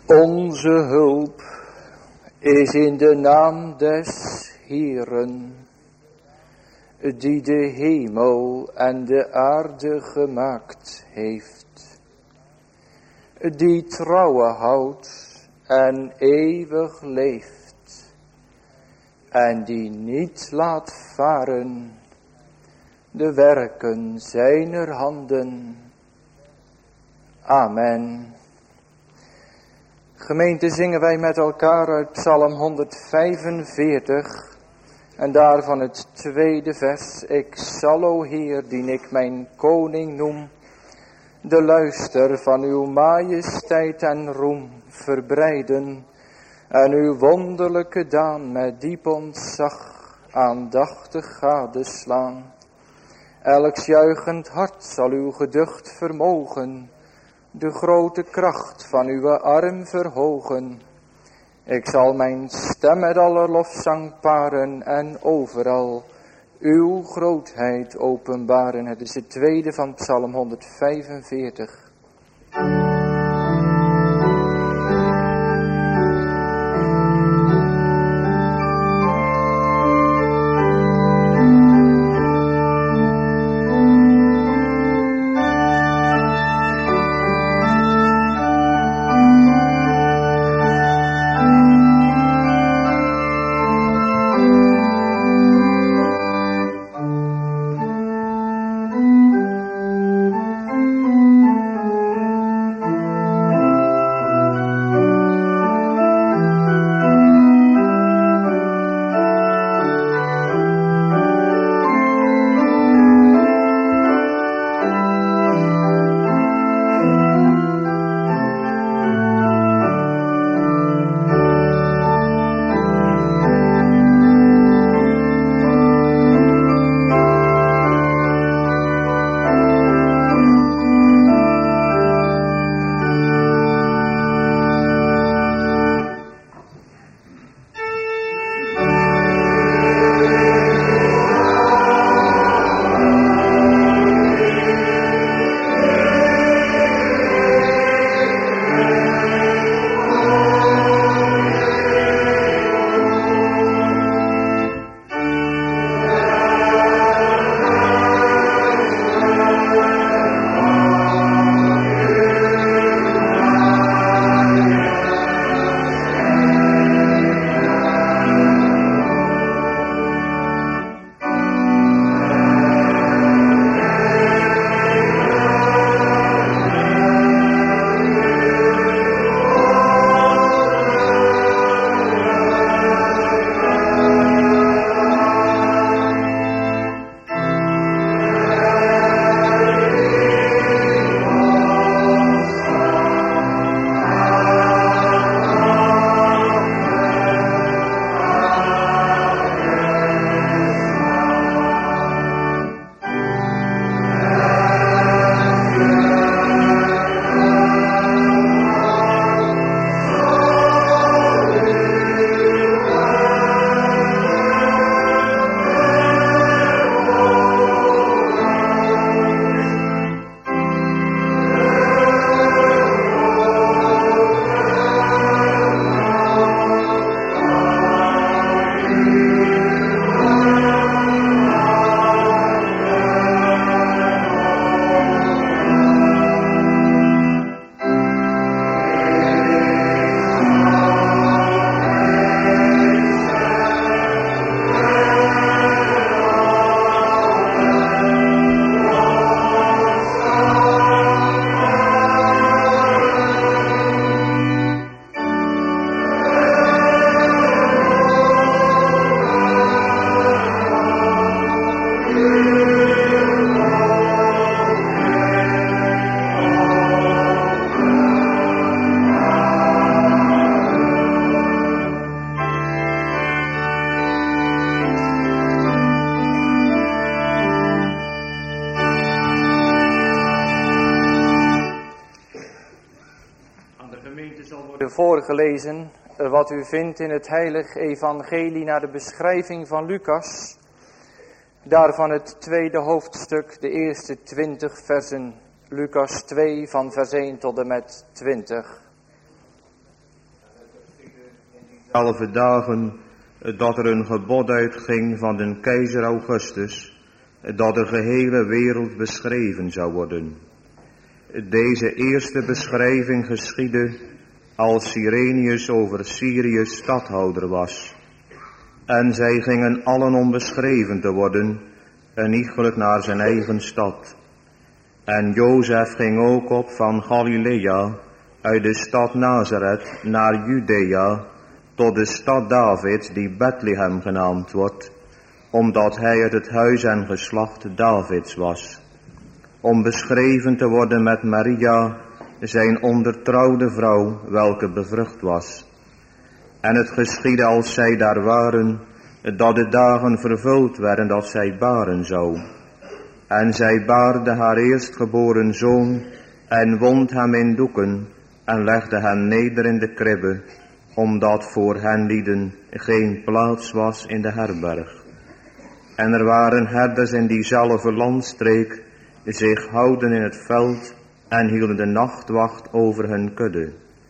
Onze hulp is in de naam des Heeren, die de hemel en de aarde gemaakt heeft, die trouwe houdt en eeuwig leeft, en die niet laat varen de werken zijner handen. Amen. Gemeente, zingen wij met elkaar uit Psalm 145 en daarvan het tweede vers. Ik zal, o Heer, dien ik mijn koning noem, de luister van uw majesteit en roem verbreiden en uw wonderlijke daan met diep ontzag aandachtig gadeslaan. Elks juichend hart zal uw geducht vermogen, de grote kracht van uw arm verhogen. Ik zal mijn stem met aller lofzang paren en overal uw grootheid openbaren. Het is het tweede van Psalm 145. Voorgelezen wat u vindt in het heilige evangelie naar de beschrijving van Lucas. Daarvan het tweede hoofdstuk, de eerste 20 versen. Lucas 2 van vers 1 tot en met 20. 11 dagen dat er een gebod uitging van de keizer Augustus, dat de gehele wereld beschreven zou worden. Deze eerste beschrijving geschiedde als Cyrenius over Syrië stadhouder was. En zij gingen allen om beschreven te worden, en iegelijk naar zijn eigen stad. En Jozef ging ook op van Galilea, uit de stad Nazareth, naar Judea, tot de stad Davids, die Bethlehem genaamd wordt, omdat hij uit het huis en geslacht Davids was, om beschreven te worden met Maria, zijn ondertrouwde vrouw, welke bevrucht was. En het geschiedde als zij daar waren, dat de dagen vervuld werden dat zij baren zou. En zij baarde haar eerstgeboren zoon, en wond hem in doeken, en legde hem neder in de kribbe, omdat voor hen lieden geen plaats was in de herberg. En er waren herders in diezelfde landstreek, zich houden in het veld, en hielden de nachtwacht over hun kudde.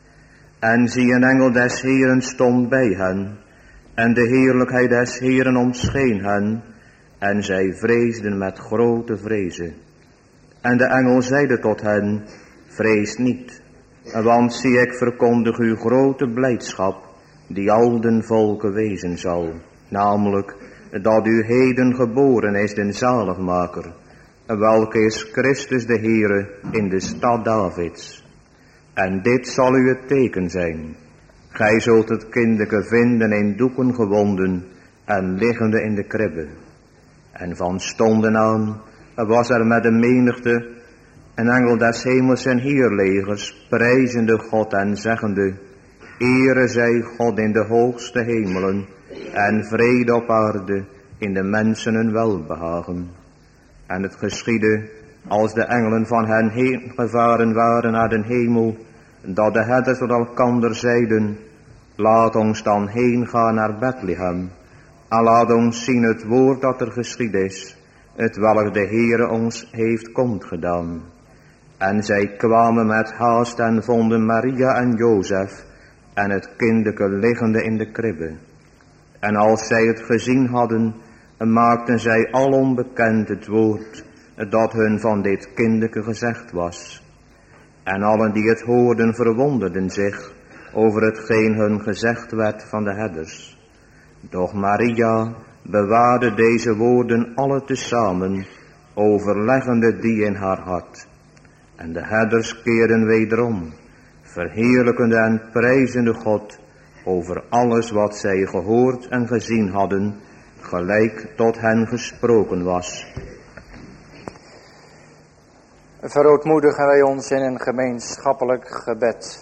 En zie, een engel des Heeren stond bij hen, en de heerlijkheid des Heeren omscheen hen, en zij vreesden met grote vrezen. En de engel zeide tot hen, vrees niet, want zie, ik verkondig u grote blijdschap, die al den volken wezen zal, namelijk dat u heden geboren is de zaligmaker, welke is Christus de Heere in de stad Davids. En dit zal u het teken zijn. Gij zult het kindeke vinden in doeken gewonden en liggende in de kribbe. En van stonden aan was er met de menigte een engel des hemels en heerlegers, prijzende God en zeggende, Ere zij God in de hoogste hemelen en vrede op aarde in de mensen hun welbehagen. En het geschiedde, als de engelen van hen heen gevaren waren naar de hemel, dat de herders tot elkander zeiden, laat ons dan heen gaan naar Bethlehem, en laat ons zien het woord dat er geschied is, het welk de Heere ons heeft kondgedaan. En zij kwamen met haast en vonden Maria en Jozef en het kindeke liggende in de kribbe. En als zij het gezien hadden, maakten zij alom bekend het woord dat hun van dit kindeke gezegd was. En allen die het hoorden verwonderden zich over hetgeen hun gezegd werd van de herders. Doch Maria bewaarde deze woorden alle tezamen, overleggende die in haar hart. En de herders keerden wederom, verheerlijkende en prijzende God over alles wat zij gehoord en gezien hadden, gelijk tot hen gesproken was. Verootmoedigen wij ons in een gemeenschappelijk gebed.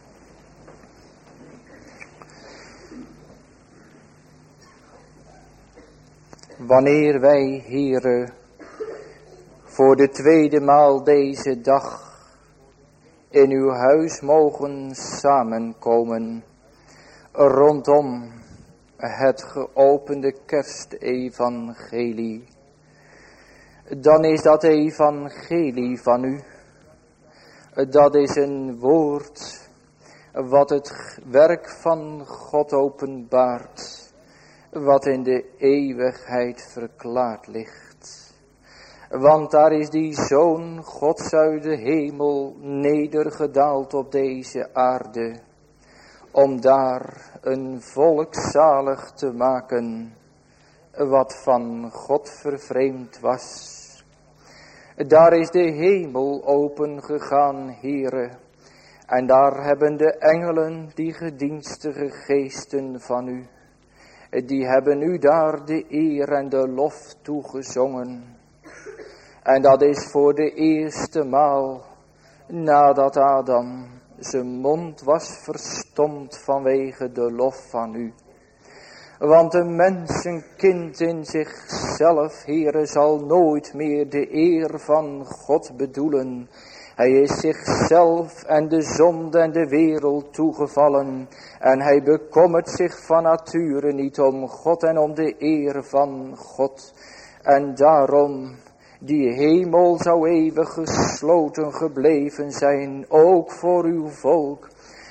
Wanneer wij, Heere, voor de tweede maal deze dag in uw huis mogen samenkomen, rondom het geopende kerstevangelie, dan is dat evangelie van u, dat is een woord wat het werk van God openbaart, wat in de eeuwigheid verklaard ligt. Want daar is die Zoon Gods uit de hemel nedergedaald op deze aarde, om daar een volk zalig te maken, wat van God vervreemd was. Daar is de hemel open gegaan, Heere, en daar hebben de engelen, die gedienstige geesten van u, die hebben u daar de eer en de lof toegezongen. En dat is voor de eerste maal nadat Adam zijn mond was verstomd vanwege de lof van u. Want een mensenkind in zichzelf, Heere, zal nooit meer de eer van God bedoelen. Hij is zichzelf en de zonde en de wereld toegevallen. En hij bekommert zich van nature niet om God en om de eer van God. En daarom, die hemel zou eeuwig gesloten gebleven zijn, ook voor uw volk.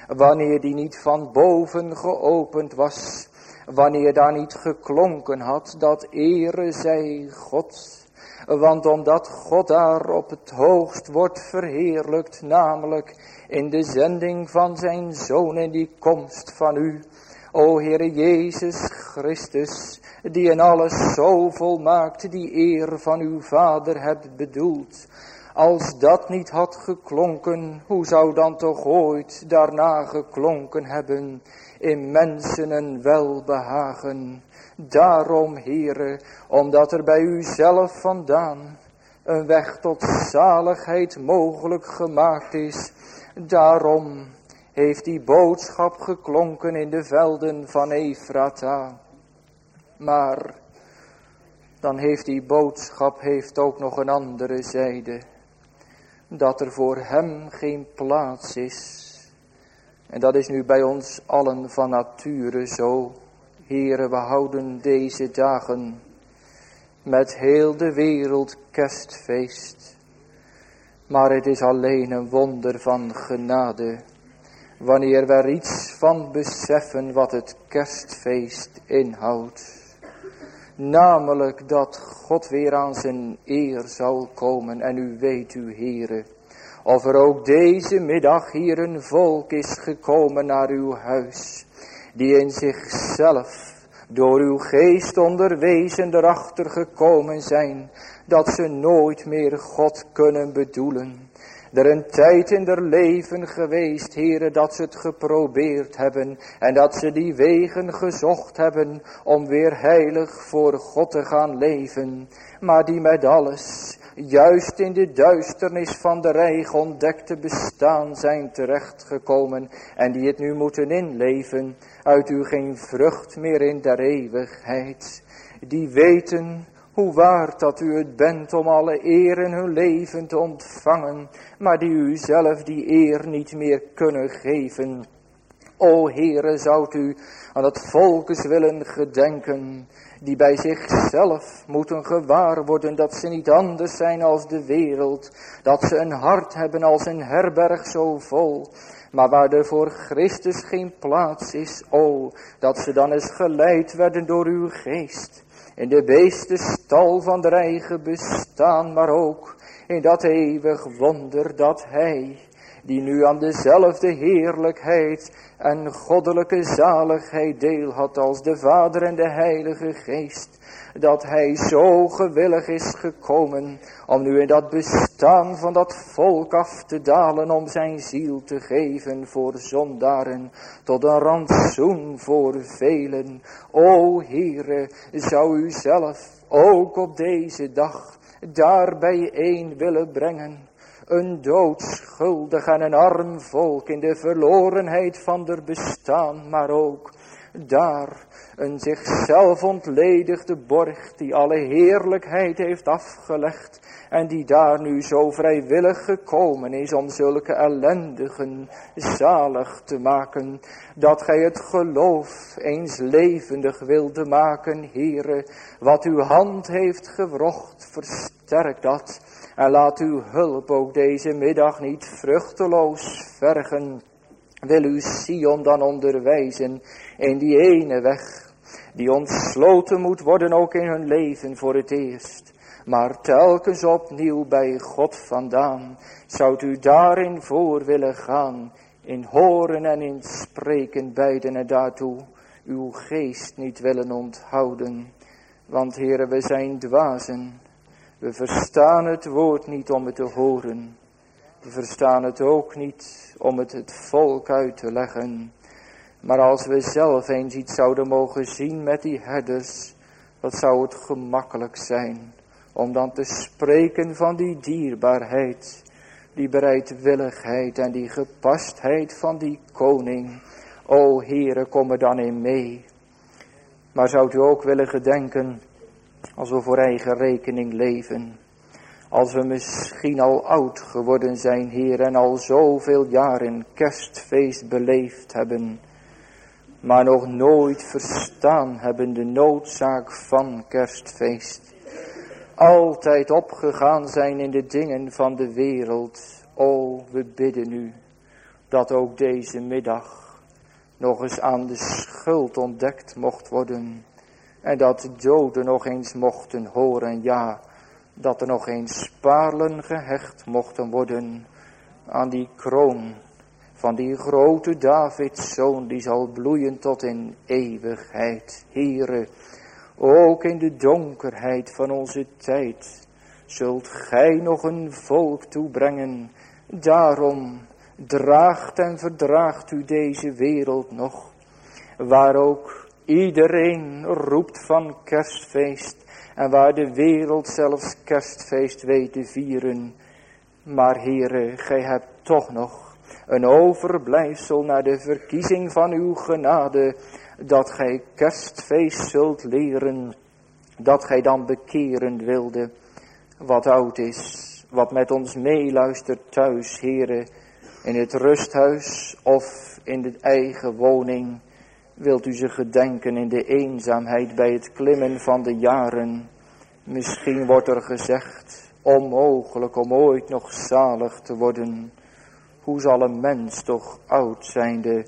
wanneer die niet van boven geopend was, wanneer daar niet geklonken had, dat ere zij God. Want omdat God daar op het hoogst wordt verheerlijkt, namelijk in de zending van zijn Zoon en die komst van u, o Heere Jezus Christus, die in alles zo volmaakt die eer van uw Vader hebt bedoeld. Als dat niet had geklonken, hoe zou dan toch ooit daarna geklonken hebben in mensen een welbehagen? Daarom, Heere, omdat er bij u zelf vandaan een weg tot zaligheid mogelijk gemaakt is, daarom heeft die boodschap geklonken in de velden van Efrata. Maar dan heeft die boodschap ook nog een andere zijde. Dat er voor hem geen plaats is. En dat is nu bij ons allen van nature zo. Heere, we houden deze dagen met heel de wereld kerstfeest. Maar het is alleen een wonder van genade, wanneer we er iets van beseffen wat het kerstfeest inhoudt. Namelijk dat God weer aan zijn eer zal komen. En u weet, uw Heere, of er ook deze middag hier een volk is gekomen naar uw huis, die in zichzelf door uw geest onderwezen erachter gekomen zijn, dat ze nooit meer God kunnen bedoelen. Er een tijd in der leven geweest, Heere, dat ze het geprobeerd hebben en dat ze die wegen gezocht hebben om weer heilig voor God te gaan leven. Maar die met alles, juist in de duisternis van de reich ontdekte bestaan zijn terechtgekomen en die het nu moeten inleven, uit u geen vrucht meer in der eeuwigheid. Die weten hoe waard dat u het bent om alle eer in hun leven te ontvangen, maar die u zelf die eer niet meer kunnen geven. O Heere, zoudt u aan het volkes willen gedenken, die bij zichzelf moeten gewaar worden dat ze niet anders zijn als de wereld, dat ze een hart hebben als een herberg zo vol, maar waar er voor Christus geen plaats is, o, dat ze dan eens geleid werden door uw geest, in de beestenstal van de eigen bestaan, maar ook in dat eeuwig wonder dat hij, die nu aan dezelfde heerlijkheid en goddelijke zaligheid deel had als de Vader en de Heilige Geest, dat hij zo gewillig is gekomen om nu in dat bestaan van dat volk af te dalen, om zijn ziel te geven voor zondaren, tot een rantsoen voor velen. O Heere, zou u zelf ook op deze dag daar bijeen willen brengen, een doodschuldig en een arm volk in de verlorenheid van der bestaan, maar ook daar een zichzelf ontledigde borg die alle heerlijkheid heeft afgelegd en die daar nu zo vrijwillig gekomen is om zulke ellendigen zalig te maken, dat gij het geloof eens levendig wilde maken, Heere, wat uw hand heeft gewrocht, versterk dat en laat uw hulp ook deze middag niet vruchteloos vergen. Wil u Sion dan onderwijzen in die ene weg, die ontsloten moet worden ook in hun leven voor het eerst, maar telkens opnieuw bij God vandaan. Zoudt u daarin voor willen gaan, in horen en in spreken beiden en daartoe uw geest niet willen onthouden. Want Heere, we zijn dwazen, we verstaan het woord niet om het te horen. We verstaan het ook niet om het volk uit te leggen. Maar als we zelf eens iets zouden mogen zien met die herders, wat zou het gemakkelijk zijn om dan te spreken van die dierbaarheid, die bereidwilligheid en die gepastheid van die koning. O Heere, kom er dan in mee. Maar zou u ook willen gedenken, als we voor eigen rekening leven, als we misschien al oud geworden zijn, Heer, en al zoveel jaren kerstfeest beleefd hebben, maar nog nooit verstaan hebben de noodzaak van kerstfeest. Altijd opgegaan zijn in de dingen van de wereld. O, we bidden u, dat ook deze middag nog eens aan de schuld ontdekt mocht worden. En dat de doden nog eens mochten horen, ja, dat er nog eens paarlen gehecht mochten worden aan die kroon van die grote Davids zoon, die zal bloeien tot in eeuwigheid. Heere, ook in de donkerheid van onze tijd zult gij nog een volk toebrengen. Daarom draagt en verdraagt u deze wereld nog, waar ook iedereen roept van kerstfeest en waar de wereld zelfs kerstfeest weet te vieren. Maar Heere, gij hebt toch nog een overblijfsel naar de verkiezing van uw genade, dat gij kerstfeest zult leren, dat gij dan bekeren wilde. Wat oud is, wat met ons meeluistert thuis, Heere, in het rusthuis of in de eigen woning, wilt u ze gedenken in de eenzaamheid bij het klimmen van de jaren. Misschien wordt er gezegd, onmogelijk om ooit nog zalig te worden. Hoe zal een mens toch oud zijnde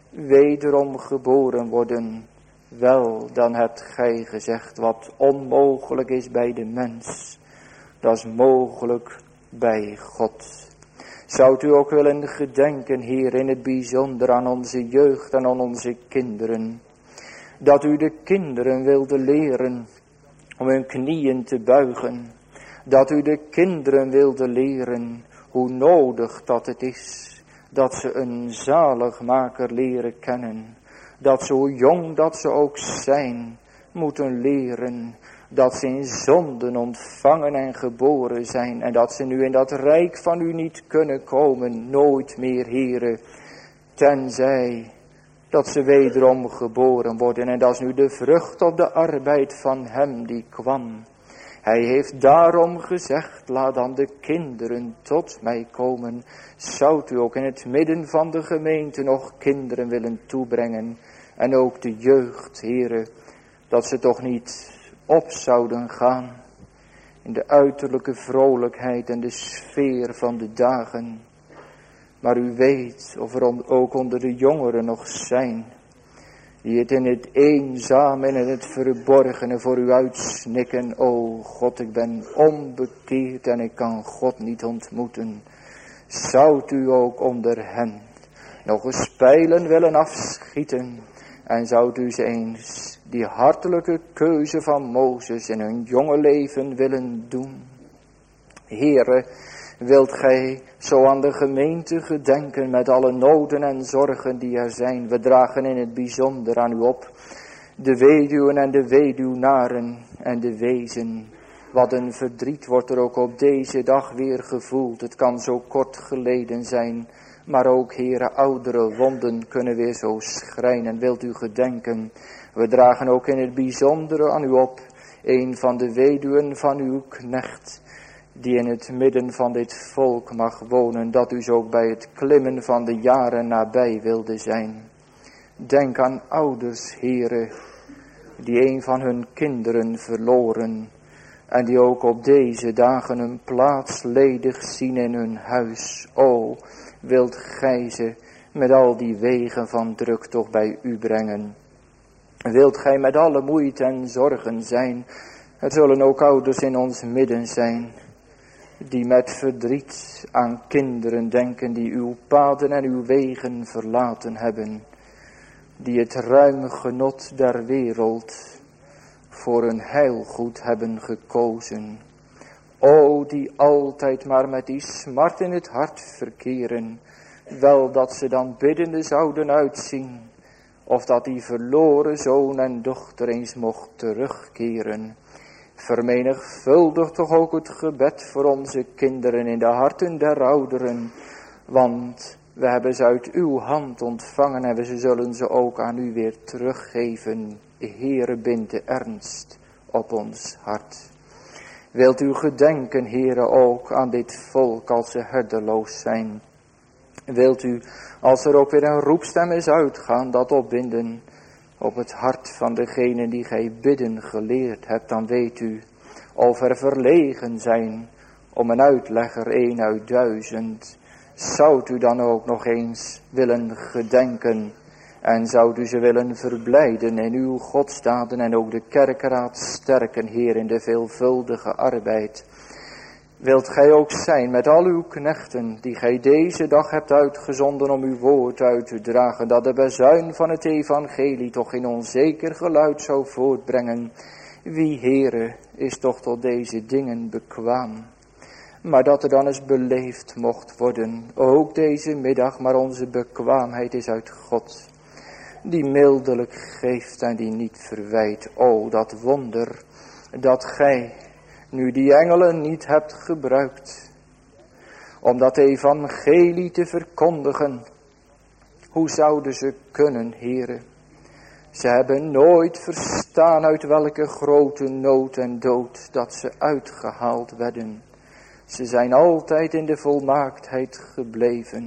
wederom geboren worden? Wel, dan hebt gij gezegd, wat onmogelijk is bij de mens, dat is mogelijk bij God. Zou u ook willen gedenken, Heer, in het bijzonder aan onze jeugd en aan onze kinderen, dat u de kinderen wilde leren om hun knieën te buigen, dat u de kinderen wilde leren hoe nodig dat het is dat ze een zaligmaker leren kennen, dat ze, hoe jong dat ze ook zijn, moeten leren dat ze in zonden ontvangen en geboren zijn en dat ze nu in dat rijk van u niet kunnen komen, nooit meer, Heere, tenzij dat ze wederom geboren worden. En dat is nu de vrucht op de arbeid van hem die kwam. Hij heeft daarom gezegd, laat dan de kinderen tot mij komen. Zoudt u ook in het midden van de gemeente nog kinderen willen toebrengen en ook de jeugd, Heere, dat ze toch niet op zouden gaan in de uiterlijke vrolijkheid en de sfeer van de dagen. Maar u weet of er ook onder de jongeren nog zijn die het in het eenzame en in het verborgene voor u uitsnikken. O God, ik ben onbekeerd en ik kan God niet ontmoeten. Zoudt u ook onder hen nog eens pijlen willen afschieten en zoudt u ze eens die hartelijke keuze van Mozes in hun jonge leven willen doen? Heere, wilt gij zo aan de gemeente gedenken met alle noden en zorgen die er zijn? We dragen in het bijzonder aan u op de weduwen en de weduwnaren en de wezen. Wat een verdriet wordt er ook op deze dag weer gevoeld. Het kan zo kort geleden zijn, maar ook, Heere, oudere wonden kunnen weer zo schrijnen. Wilt u gedenken? We dragen ook in het bijzondere aan u op een van de weduwen van uw knecht, die in het midden van dit volk mag wonen, dat u zo ook bij het klimmen van de jaren nabij wilde zijn. Denk aan ouders, Heere, die een van hun kinderen verloren en die ook op deze dagen een plaats ledig zien in hun huis. O, wilt gij ze met al die wegen van druk toch bij u brengen? Wilt gij met alle moeite en zorgen zijn? Er zullen ook ouders in ons midden zijn die met verdriet aan kinderen denken die uw paden en uw wegen verlaten hebben, die het ruime genot der wereld voor hun heilgoed hebben gekozen. O, die altijd maar met die smart in het hart verkeren, wel dat ze dan biddende zouden uitzien, of dat die verloren zoon en dochter eens mocht terugkeren. Vermenigvuldig toch ook het gebed voor onze kinderen in de harten der ouderen, want we hebben ze uit uw hand ontvangen en we zullen ze ook aan u weer teruggeven. Heere, bind de ernst op ons hart. Wilt u gedenken, Heere, ook aan dit volk als ze herderloos zijn? Wilt u, als er ook weer een roepstem is uitgaan, dat opbinden op het hart van degene die gij bidden geleerd hebt? Dan weet u, of er verlegen zijn om een uitlegger 1 uit 1000, Zou u dan ook nog eens willen gedenken en zou u ze willen verblijden in uw godsdaden en ook de kerkeraad sterken, Heer, in de veelvuldige arbeid. Wilt gij ook zijn met al uw knechten die gij deze dag hebt uitgezonden om uw woord uit te dragen, dat de bazuin van het evangelie toch in onzeker geluid zou voortbrengen. Wie, Heere, is toch tot deze dingen bekwaam? Maar dat er dan eens beleefd mocht worden, ook deze middag, maar onze bekwaamheid is uit God, die mildelijk geeft en die niet verwijt. O, dat wonder, dat gij nu die engelen niet hebt gebruikt om dat evangelie te verkondigen. Hoe zouden ze kunnen, Heere? Ze hebben nooit verstaan uit welke grote nood en dood dat ze uitgehaald werden. Ze zijn altijd in de volmaaktheid gebleven.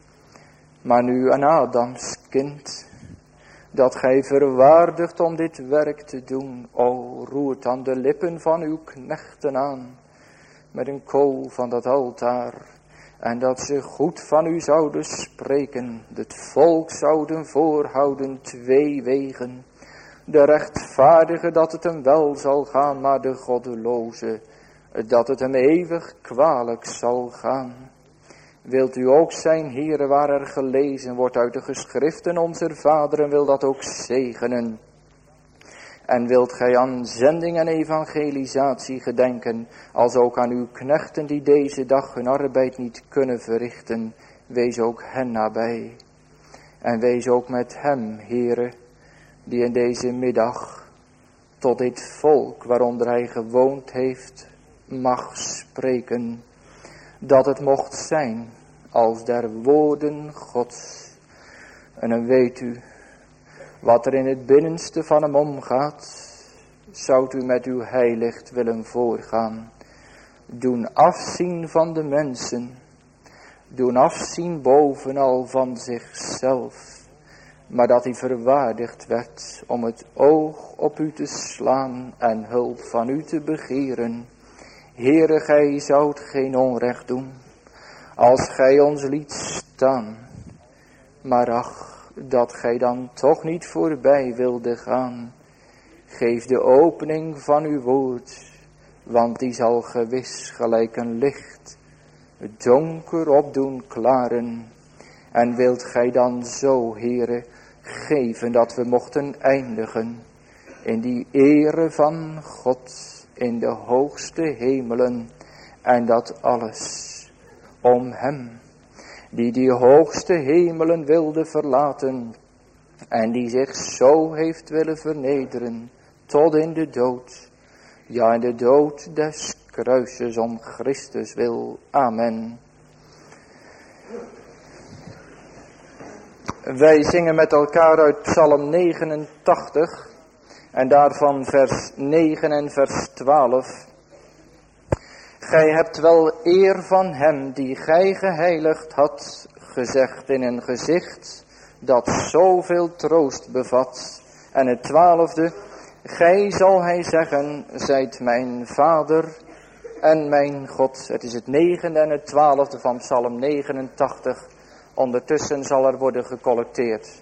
Maar nu een Adams kind, dat gij verwaardigt om dit werk te doen, o, roert dan de lippen van uw knechten aan met een kool van dat altaar, en dat ze goed van u zouden spreken, het volk zouden voorhouden 2 wegen, de rechtvaardige dat het hem wel zal gaan, maar de goddeloze dat het hem eeuwig kwalijk zal gaan. Wilt u ook zijn, Heere, waar er gelezen wordt uit de geschriften onze vaderen, wil dat ook zegenen. En wilt gij aan zending en evangelisatie gedenken, als ook aan uw knechten die deze dag hun arbeid niet kunnen verrichten, wees ook hen nabij. En wees ook met hem, Heere, die in deze middag tot dit volk waaronder hij gewoond heeft, mag spreken, dat het mocht zijn als der woorden Gods. En dan weet u, wat er in het binnenste van hem omgaat, zoudt u met uw heilicht willen voorgaan. Doen afzien van de mensen, doen afzien bovenal van zichzelf, maar dat hij verwaardigd werd om het oog op u te slaan en hulp van u te begeren. Heere, gij zoudt geen onrecht doen, als gij ons liet staan. Maar ach, dat gij dan toch niet voorbij wilde gaan. Geef de opening van uw woord, want die zal gewis gelijk een licht het donker opdoen klaren. En wilt gij dan zo, Heere, geven dat we mochten eindigen in die ere van God, in de hoogste hemelen, en dat alles om hem, die hoogste hemelen wilde verlaten, en die zich zo heeft willen vernederen, tot in de dood, ja, in de dood des kruises om Christus wil. Amen. Wij zingen met elkaar uit Psalm 89 en daarvan vers 9 en vers 12. Gij hebt wel eer van hem die gij geheiligd had, gezegd in een gezicht dat zoveel troost bevat. En het 12e, gij zal hij zeggen, zijt mijn vader en mijn God. Het is het 9e en het 12e van Psalm 89. Ondertussen zal er worden gecollecteerd.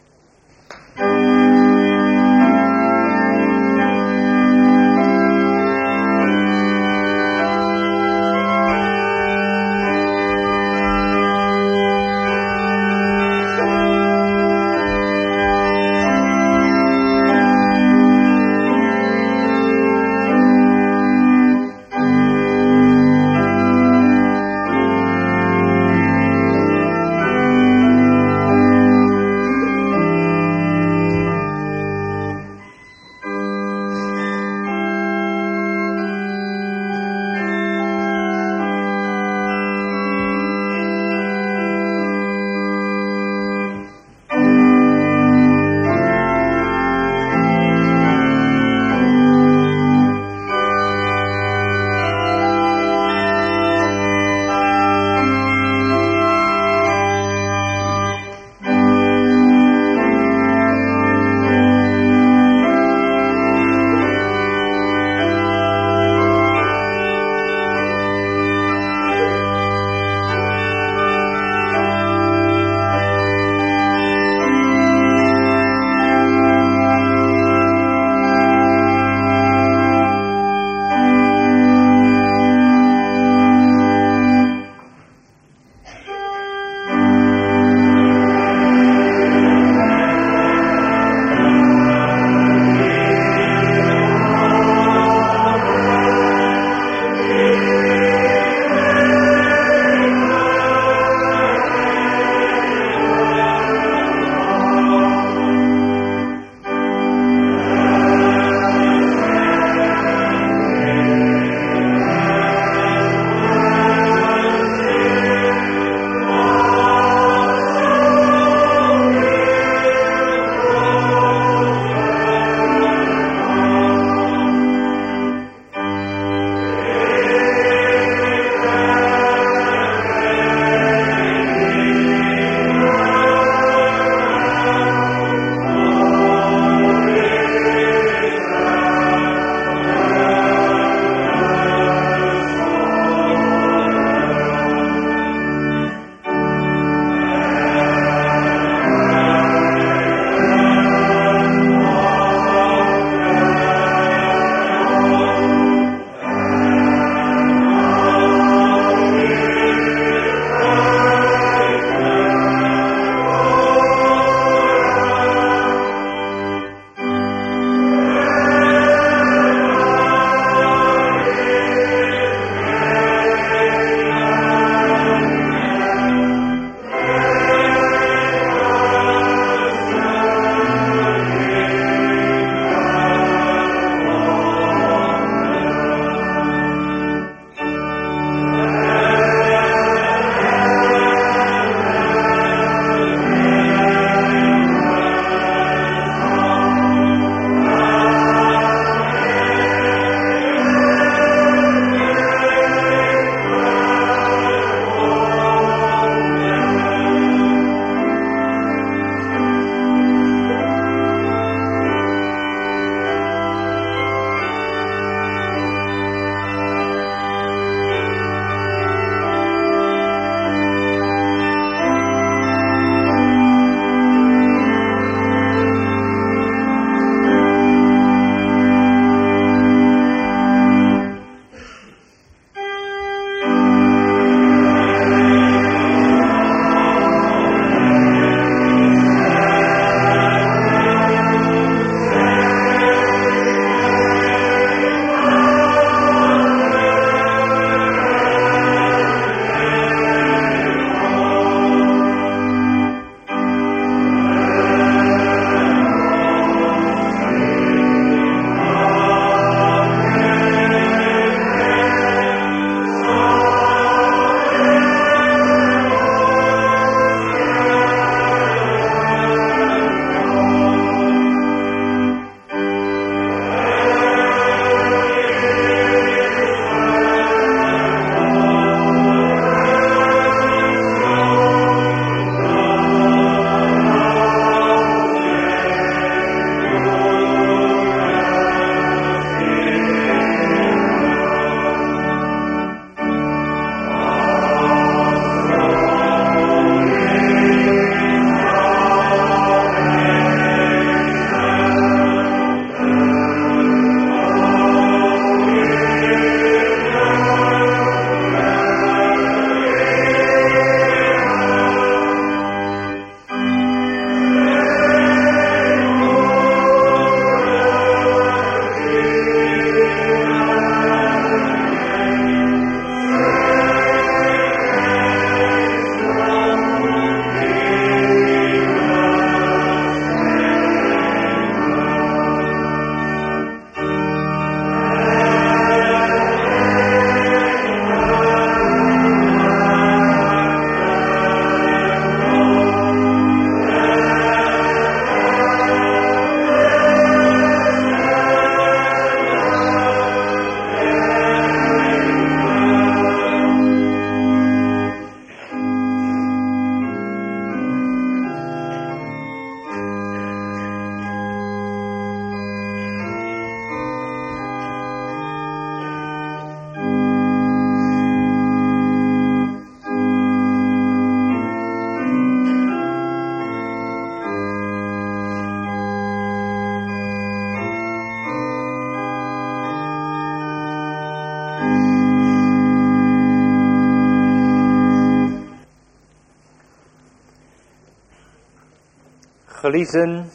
Geliefden,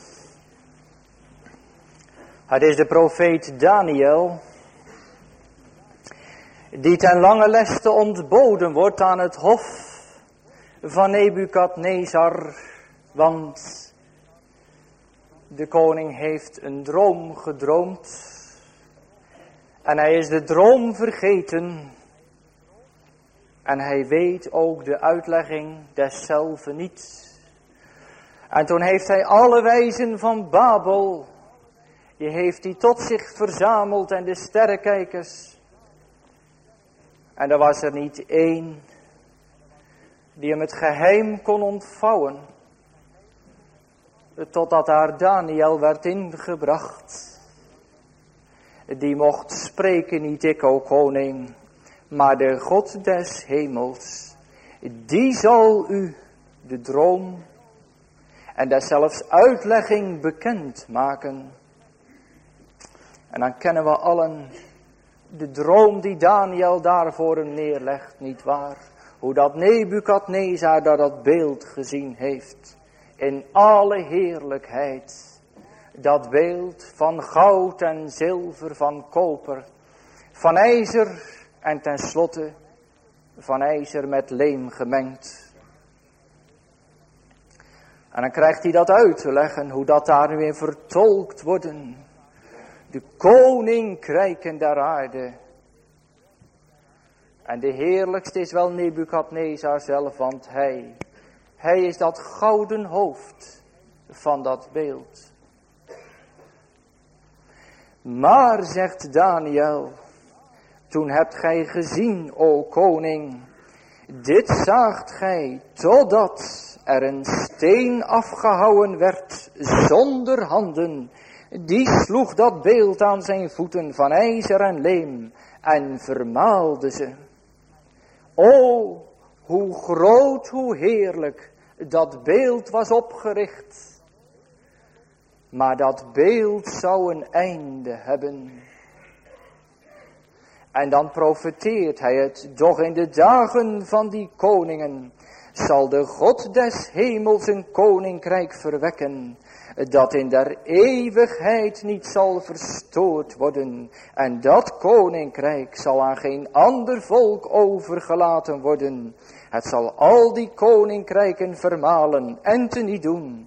het is de profeet Daniel die ten lange leste ontboden wordt aan het hof van Nebukadnezar, want de koning heeft een droom gedroomd en hij is de droom vergeten en hij weet ook de uitlegging deszelfde niet. En toen heeft hij alle wijzen van Babel, die heeft hij tot zich verzameld en de sterrenkijkers. En er was er niet één die hem het geheim kon ontvouwen, totdat daar Daniel werd ingebracht. Die mocht spreken, niet ik, o koning, maar de God des hemels, die zal u de droom en deszelfs uitlegging bekend maken. En dan kennen we allen de droom die Daniel daar voor hem neerlegt, niet waar? Hoe dat Nebukadnezar dat beeld gezien heeft. In alle heerlijkheid. Dat beeld van goud en zilver, van koper, van ijzer en tenslotte van ijzer met leem gemengd. En dan krijgt hij dat uit te leggen, hoe dat daar nu in vertolkt worden. De koninkrijken der aarde. En de heerlijkste is wel Nebukadnezar zelf, want hij is dat gouden hoofd van dat beeld. Maar, zegt Daniel, toen hebt gij gezien, o koning, dit zaagt gij, totdat er een steen afgehouwen werd zonder handen. Die sloeg dat beeld aan zijn voeten van ijzer en leem en vermaalde ze. O, hoe groot, hoe heerlijk dat beeld was opgericht. Maar dat beeld zou een einde hebben. En dan profeteert hij het, doch in de dagen van die koningen zal de God des hemels een koninkrijk verwekken, dat in der eeuwigheid niet zal verstoord worden. En dat koninkrijk zal aan geen ander volk overgelaten worden. Het zal al die koninkrijken vermalen en teniet doen.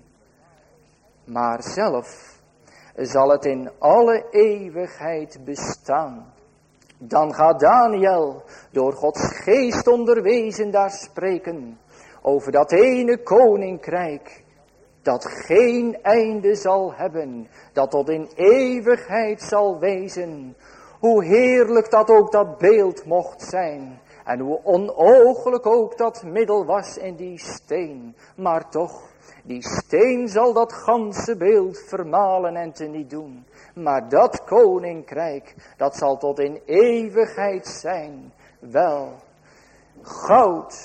Maar zelf zal het in alle eeuwigheid bestaan. Dan gaat Daniel door Gods geest onderwezen daar spreken over dat ene koninkrijk dat geen einde zal hebben, dat tot in eeuwigheid zal wezen. Hoe heerlijk dat ook dat beeld mocht zijn en hoe onooglijk ook dat middel was in die steen. Maar toch, die steen zal dat ganse beeld vermalen en teniet doen. Maar dat koninkrijk, dat zal tot in eeuwigheid zijn. Wel, goud,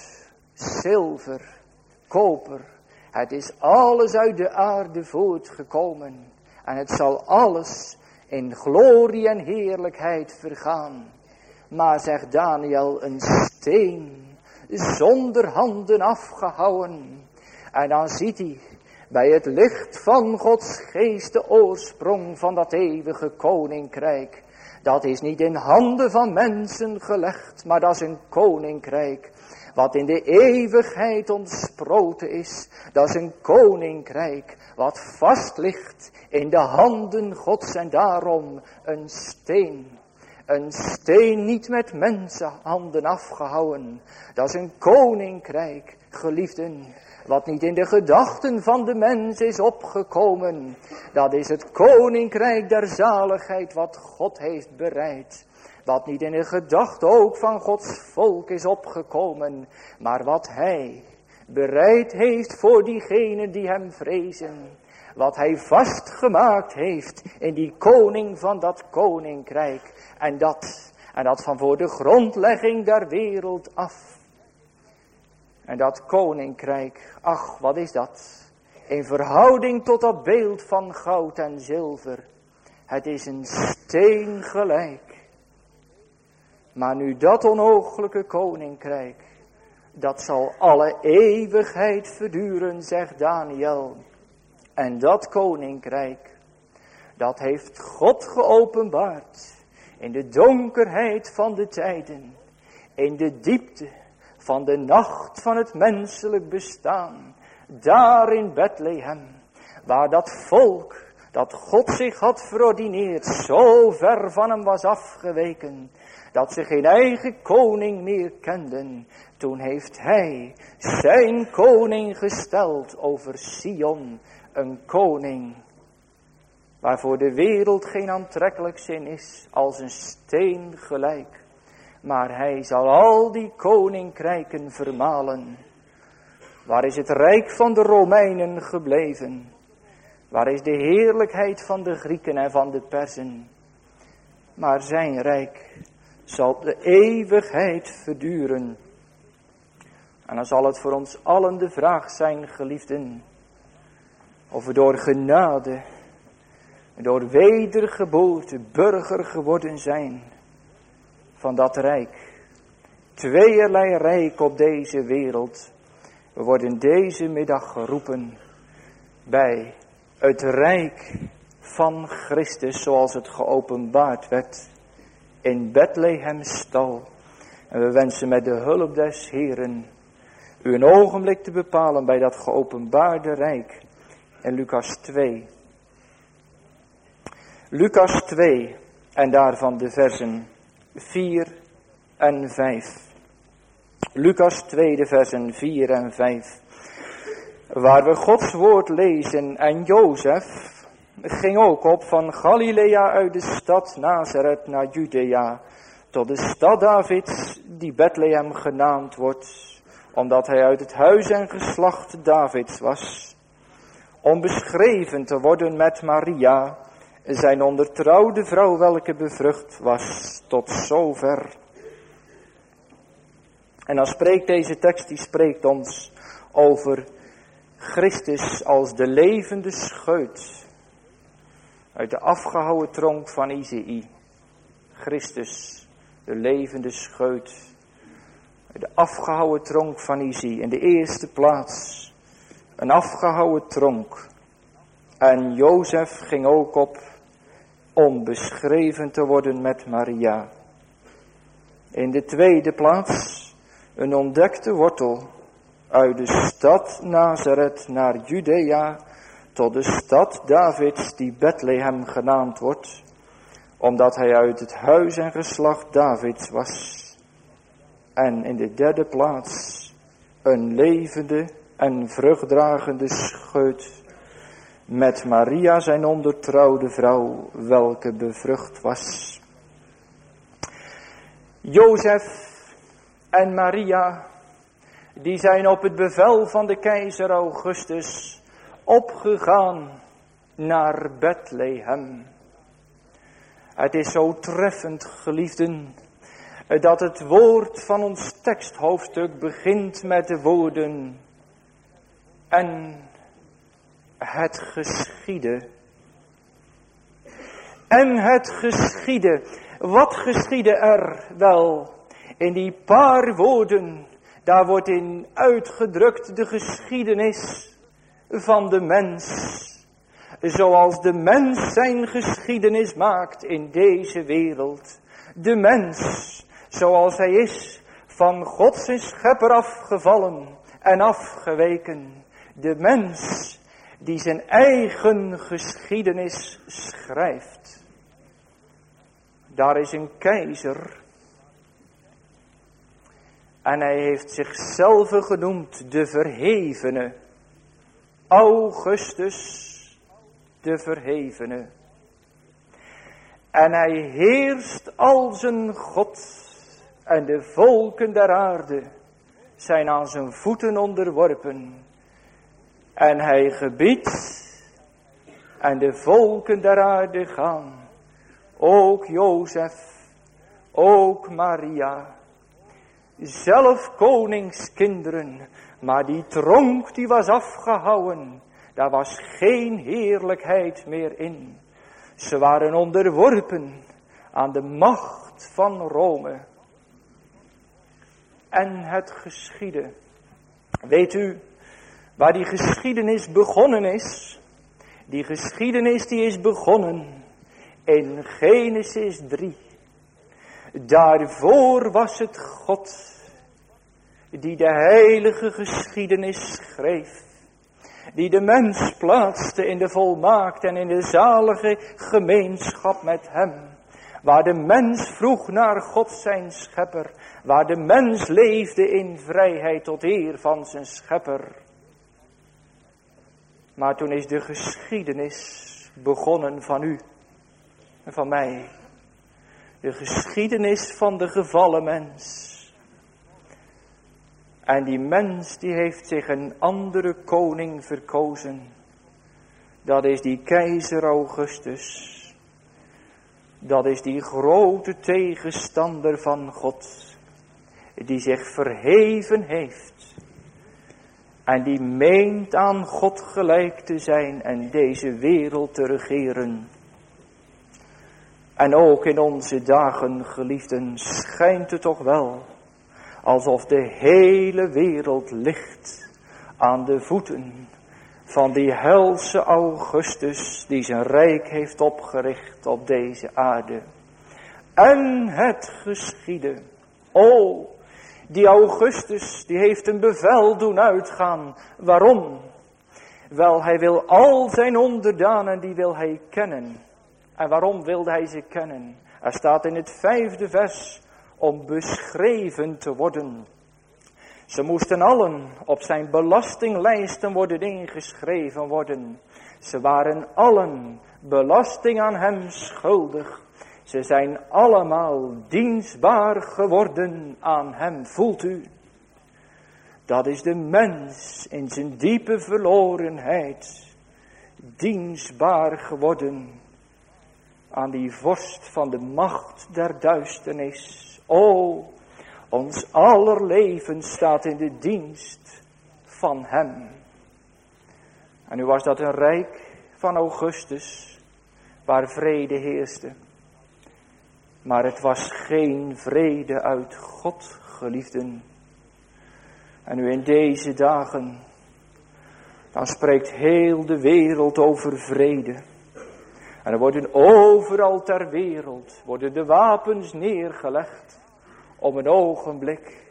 zilver, koper, het is alles uit de aarde voortgekomen. En het zal alles in glorie en heerlijkheid vergaan. Maar, zegt Daniel, een steen zonder handen afgehouwen. En dan ziet hij bij het licht van Gods geest de oorsprong van dat eeuwige koninkrijk. Dat is niet in handen van mensen gelegd, maar dat is een koninkrijk wat in de eeuwigheid ontsproten is. Dat is een koninkrijk wat vast ligt in de handen Gods en daarom een steen. Een steen niet met mensenhanden afgehouwen. Dat is een koninkrijk, geliefden, wat niet in de gedachten van de mens is opgekomen. Dat is het koninkrijk der zaligheid wat God heeft bereid. Wat niet in de gedachte ook van Gods volk is opgekomen. Maar wat hij bereid heeft voor diegenen die hem vrezen. Wat hij vastgemaakt heeft in die koning van dat koninkrijk. En dat van voor de grondlegging der wereld af. En dat koninkrijk, ach, wat is dat? In verhouding tot dat beeld van goud en zilver. Het is een steen gelijk. Maar nu dat onooglijke koninkrijk, dat zal alle eeuwigheid verduren, zegt Daniel. En dat koninkrijk, dat heeft God geopenbaard in de donkerheid van de tijden, in de diepte van de nacht van het menselijk bestaan, daar in Bethlehem, waar dat volk dat God zich had verordineerd, zo ver van hem was afgeweken, dat ze geen eigen koning meer kenden. Toen heeft hij zijn koning gesteld over Sion, een koning waarvoor de wereld geen aantrekkelijk zin is, als een steen gelijk. Maar hij zal al die koninkrijken vermalen. Waar is het rijk van de Romeinen gebleven? Waar is de heerlijkheid van de Grieken en van de Persen? Maar zijn rijk zal de eeuwigheid verduren. En dan zal het voor ons allen de vraag zijn, geliefden, of we door genade, door wedergeboorte burger geworden zijn van dat rijk. Tweeërlei rijk op deze wereld. We worden deze middag geroepen bij het rijk van Christus, zoals het geopenbaard werd in Bethlehem stal. En we wensen met de hulp des Heeren u een ogenblik te bepalen bij dat geopenbaarde rijk in Lucas 2. Lucas 2 en daarvan de versen 4 en 5. Lucas 2 de versen 4 en 5. Waar we Gods woord lezen. En Jozef ging ook op van Galilea uit de stad Nazareth naar Judea, tot de stad Davids die Bethlehem genaamd wordt, omdat hij uit het huis en geslacht Davids was, om beschreven te worden met Maria, zijn ondertrouwde vrouw, welke bevrucht was, tot zover. En dan spreekt deze tekst, die spreekt ons over Christus als de levende scheut uit de afgehouwen tronk van Isaïe. Christus, de levende scheut uit de afgehouwen tronk van Isaïe. In de eerste plaats een afgehouwen tronk. En Jozef ging ook op om beschreven te worden met Maria. In de tweede plaats een ontdekte wortel uit de stad Nazareth naar Judea, tot de stad Davids die Bethlehem genaamd wordt, omdat hij uit het huis en geslacht Davids was. En in de derde plaats een levende en vruchtdragende scheut met Maria zijn ondertrouwde vrouw, welke bevrucht was. Jozef en Maria, die zijn op het bevel van de keizer Augustus opgegaan naar Bethlehem. Het is zo treffend, geliefden, dat het woord van ons teksthoofdstuk begint met de woorden: en het geschiedde. En het geschiedde. Wat geschiedde er wel? In die paar woorden, daar wordt in uitgedrukt de geschiedenis van de mens. Zoals de mens zijn geschiedenis maakt in deze wereld. De mens, zoals hij is, van God zijn schepper afgevallen en afgeweken. De mens die zijn eigen geschiedenis schrijft. Daar is een keizer. En hij heeft zichzelf genoemd de verhevene. Augustus de verhevene. En hij heerst als een God. En de volken der aarde zijn aan zijn voeten onderworpen. En hij gebiedt. En de volken der aarde gaan. Ook Jozef. Ook Maria. Zelf koningskinderen. Maar die tronk die was afgehouwen. Daar was geen heerlijkheid meer in. Ze waren onderworpen aan de macht van Rome. En het geschiedde. Weet u waar die geschiedenis begonnen is? Die geschiedenis die is begonnen in Genesis 3. Daarvoor was het God die de heilige geschiedenis schreef. Die de mens plaatste in de volmaakte en in de zalige gemeenschap met hem. Waar de mens vroeg naar God zijn schepper. Waar de mens leefde in vrijheid tot eer van zijn schepper. Maar toen is de geschiedenis begonnen van u en van mij. De geschiedenis van de gevallen mens. En die mens die heeft zich een andere koning verkozen. Dat is die keizer Augustus. Dat is die grote tegenstander van God. Die zich verheven heeft. En die meent aan God gelijk te zijn en deze wereld te regeren. En ook in onze dagen, geliefden, schijnt het toch wel alsof de hele wereld ligt aan de voeten van die helse Augustus die zijn rijk heeft opgericht op deze aarde. En het geschiedde. O, die Augustus die heeft een bevel doen uitgaan. Waarom? Wel, hij wil al zijn onderdanen, die wil hij kennen. En waarom wilde hij ze kennen? Er staat in het 5e vers om beschreven te worden. Ze moesten allen op zijn belastinglijsten worden ingeschreven worden. Ze waren allen belasting aan hem schuldig. Ze zijn allemaal dienstbaar geworden aan hem. Voelt u? Dat is de mens in zijn diepe verlorenheid. Dienstbaar geworden aan die vorst van de macht der duisternis. O, ons aller leven staat in de dienst van hem. En nu was dat een rijk van Augustus, waar vrede heerste. Maar het was geen vrede uit God, geliefden. En nu in deze dagen, dan spreekt heel de wereld over vrede. En er worden overal ter wereld, worden de wapens neergelegd om een ogenblik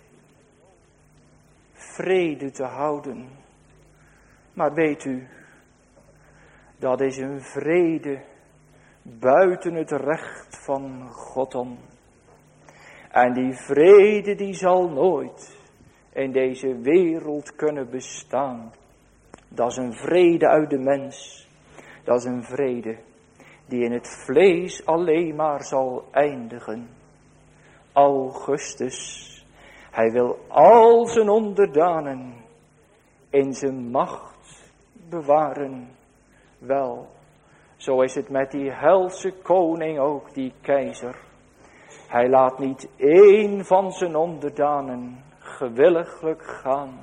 vrede te houden. Maar weet u, dat is een vrede buiten het recht van God om. En die vrede die zal nooit in deze wereld kunnen bestaan. Dat is een vrede uit de mens. Dat is een vrede die in het vlees alleen maar zal eindigen. Augustus, hij wil al zijn onderdanen in zijn macht bewaren. Wel, zo is het met die helse koning ook, die keizer. Hij laat niet één van zijn onderdanen gewilliglijk gaan.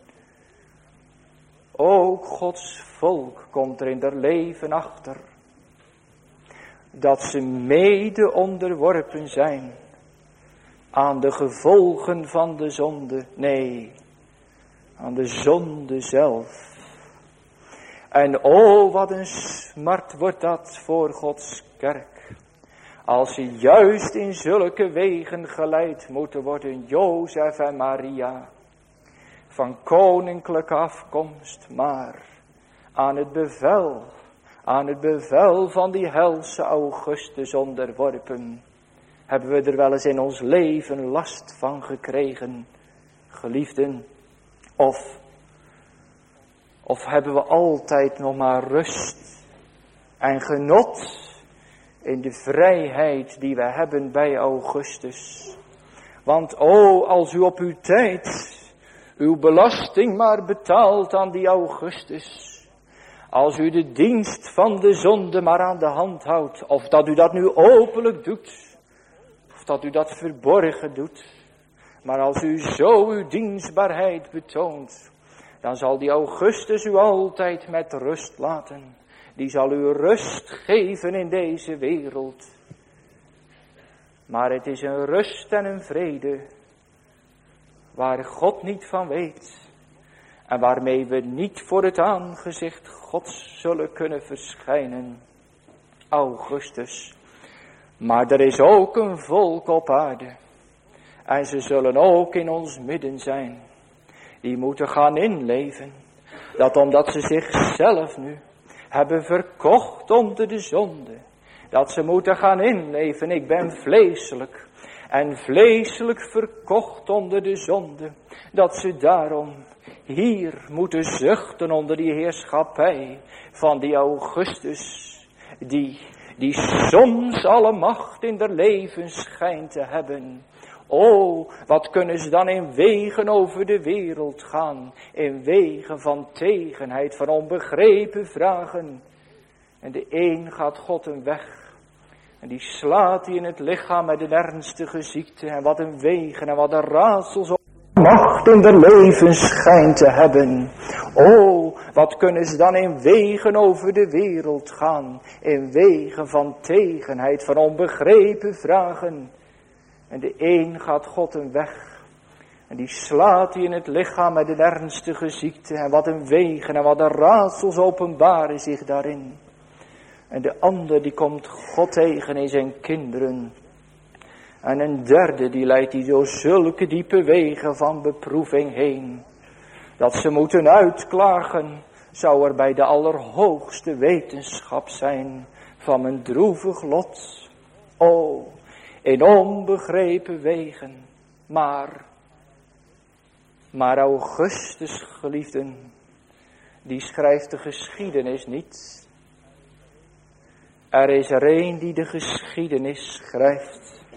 Ook Gods volk komt er in der leven achter. Dat ze mede onderworpen zijn aan de gevolgen van de zonde. Nee, aan de zonde zelf. En o, wat een smart wordt dat voor Gods kerk. Als ze juist in zulke wegen geleid moeten worden. Jozef en Maria. Van koninklijke afkomst. Maar aan het bevel van die helse Augustus onderworpen. Hebben we er wel eens in ons leven last van gekregen, geliefden? Of hebben we altijd nog maar rust en genot in de vrijheid die we hebben bij Augustus? Want als u op uw tijd uw belasting maar betaalt aan die Augustus. Als u de dienst van de zonde maar aan de hand houdt. Of dat u dat nu openlijk doet. Of dat u dat verborgen doet. Maar als u zo uw dienstbaarheid betoont. Dan zal die Augustus u altijd met rust laten. Die zal u rust geven in deze wereld. Maar het is een rust en een vrede waar God niet van weet. En waarmee we niet voor het aangezicht Gods zullen kunnen verschijnen. Augustus. Maar er is ook een volk op aarde. En ze zullen ook in ons midden zijn. Die moeten gaan inleven. Dat omdat ze zichzelf nu hebben verkocht onder de zonde. Dat ze moeten gaan inleven. Ik ben vleeselijk. En vleeselijk verkocht onder de zonde. Dat ze daarom hier moeten zuchten onder die heerschappij van die Augustus. Die soms alle macht in der leven schijnt te hebben. O, wat kunnen ze dan in wegen over de wereld gaan. In wegen van tegenheid, van onbegrepen vragen. En de een gaat God een weg. En die slaat hij in het lichaam met een ernstige ziekte. En wat een wegen en wat een raadsels op macht in de leven schijnt te hebben. O, wat kunnen ze dan in wegen over de wereld gaan. In wegen van tegenheid, van onbegrepen vragen. En de een gaat God een weg. En die slaat hij in het lichaam met een ernstige ziekte. En wat een wegen en wat een raadsels openbaren zich daarin. En de ander die komt God tegen in zijn kinderen. En een derde die leidt die door zulke diepe wegen van beproeving heen. Dat ze moeten uitklagen, zou er bij de allerhoogste wetenschap zijn van mijn droevig lot. O, in onbegrepen wegen. Maar Augustus, geliefden, die schrijft de geschiedenis niet. Er is er een die de geschiedenis schrijft.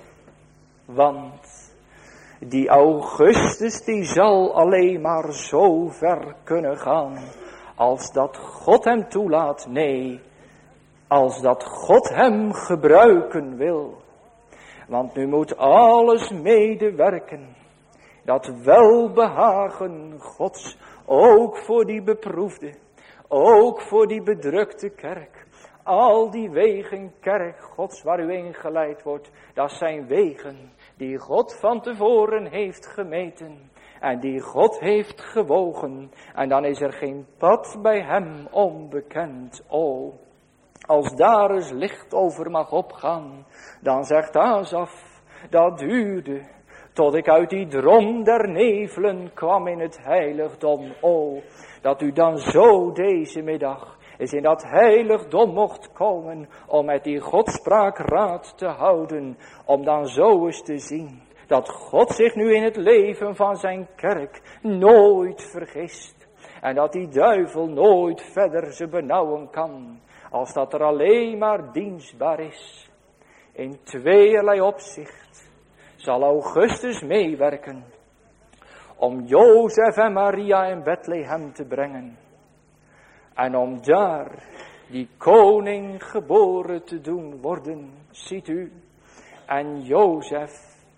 Want die Augustus die zal alleen maar zo ver kunnen gaan. Als dat God hem toelaat. Nee, als dat God hem gebruiken wil. Want nu moet alles medewerken. Dat welbehagen Gods. Ook voor die beproefde. Ook voor die bedrukte kerk. Al die wegen, kerk Gods, waar u in geleid wordt, dat zijn wegen die God van tevoren heeft gemeten. En die God heeft gewogen. En dan is er geen pad bij hem onbekend. O, als daar eens licht over mag opgaan, dan zegt Asaf, dat duurde tot ik uit die drom der nevelen kwam in het heiligdom. O, dat u dan zo deze middag is in dat heiligdom mocht komen om met die Godspraak raad te houden. Om dan zo eens te zien dat God zich nu in het leven van zijn kerk nooit vergist. En dat die duivel nooit verder ze benauwen kan. Als dat er alleen maar dienstbaar is. In tweeërlei opzicht zal Augustus meewerken. Om Jozef en Maria in Bethlehem te brengen. En om daar die koning geboren te doen worden, ziet u. En Jozef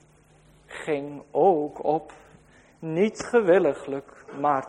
ging ook op, niet gewilliglijk,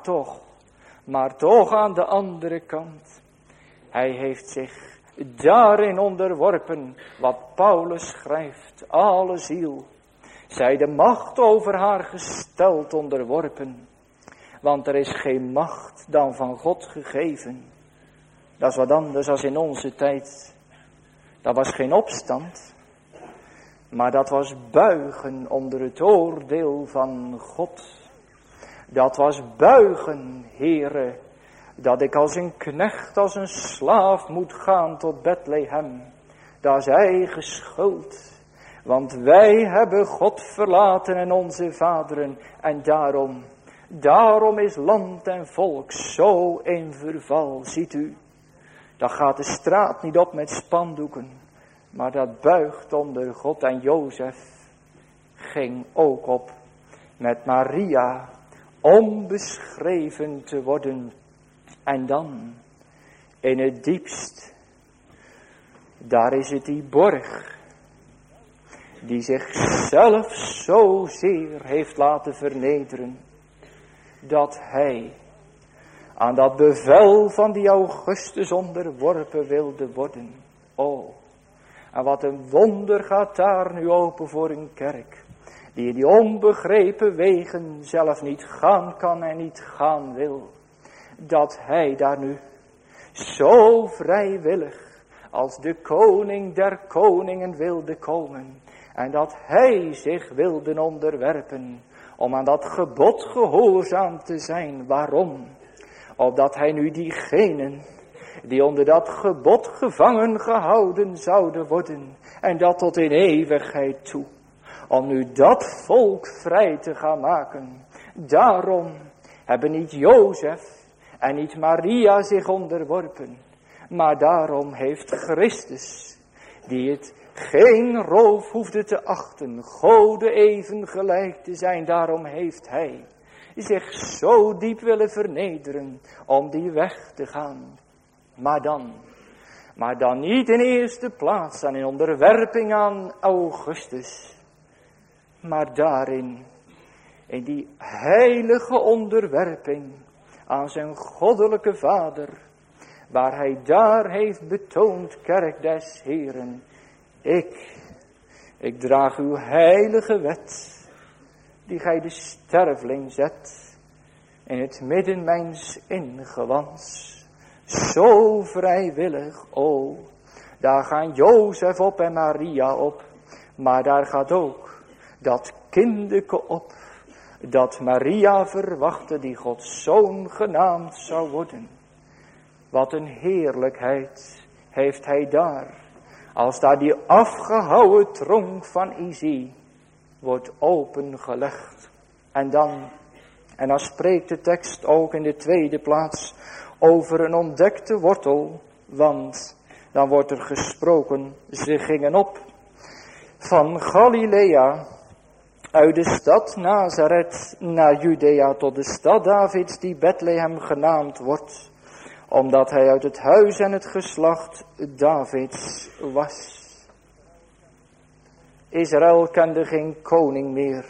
maar toch aan de andere kant. Hij heeft zich daarin onderworpen, wat Paulus schrijft, alle ziel. Zij de macht over haar gesteld onderworpen. Want er is geen macht dan van God gegeven. Dat is wat anders dan in onze tijd. Dat was geen opstand. Maar dat was buigen onder het oordeel van God. Dat was buigen, Heere. Dat ik als een knecht, als een slaaf moet gaan tot Bethlehem. Dat is eigen schuld. Want wij hebben God verlaten en onze vaderen. En daarom is land en volk zo in verval. Ziet u, dat gaat de straat niet op met spandoeken. Maar dat buigt onder God. En Jozef ging ook op met Maria onbeschreven te worden. En dan in het diepst, daar is het die borg. Die zichzelf zozeer heeft laten vernederen. Dat hij aan dat bevel van die Augustus onderworpen wilde worden. Oh, en wat een wonder gaat daar nu open voor een kerk. die in die onbegrepen wegen zelf niet gaan kan en niet gaan wil, dat hij daar nu zo vrijwillig als de koning der koningen wilde komen en dat hij zich wilde onderwerpen om aan dat gebod gehoorzaam te zijn. Waarom? Opdat hij nu diegenen die onder dat gebod gevangen gehouden zouden worden en dat tot in eeuwigheid toe, om nu dat volk vrij te gaan maken. Daarom hebben niet Jozef en niet Maria zich onderworpen, maar daarom heeft Christus, die het geen roof hoefde te achten, Gode even gelijk te zijn, daarom heeft hij zich zo diep willen vernederen om die weg te gaan. Maar dan niet in eerste plaats aan in onderwerping aan Augustus, maar daarin, in die heilige onderwerping aan zijn goddelijke Vader, waar hij daar heeft betoond, kerk des Heren, ik draag uw heilige wet, die gij de sterveling zet, in het midden mijns ingewans. Zo vrijwillig, o, daar gaan Jozef op en Maria op, maar daar gaat ook dat kindeke op, dat Maria verwachtte, die Gods zoon genaamd zou worden. Wat een heerlijkheid heeft hij daar, als daar die afgehouwen tronk van Isie wordt opengelegd. En dan spreekt de tekst ook in de tweede plaats over een ontdekte wortel, want dan wordt er gesproken, ze gingen op van Galilea, uit de stad Nazareth naar Judea tot de stad Davids die Bethlehem genaamd wordt, omdat hij uit het huis en het geslacht Davids was. Israël kende geen koning meer.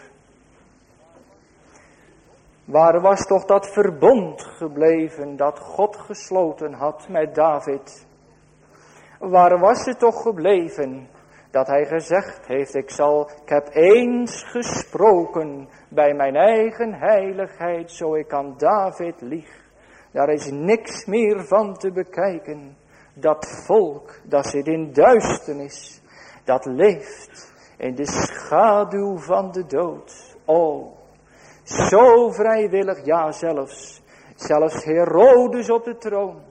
Waar was toch dat verbond gebleven dat God gesloten had met David? Waar was het toch gebleven dat hij gezegd heeft, ik heb eens gesproken bij mijn eigen heiligheid, zo ik aan David lieg. Daar is niks meer van te bekijken. Dat volk, dat zit in duisternis, dat leeft in de schaduw van de dood. O, zo vrijwillig, ja zelfs Herodes op de troon.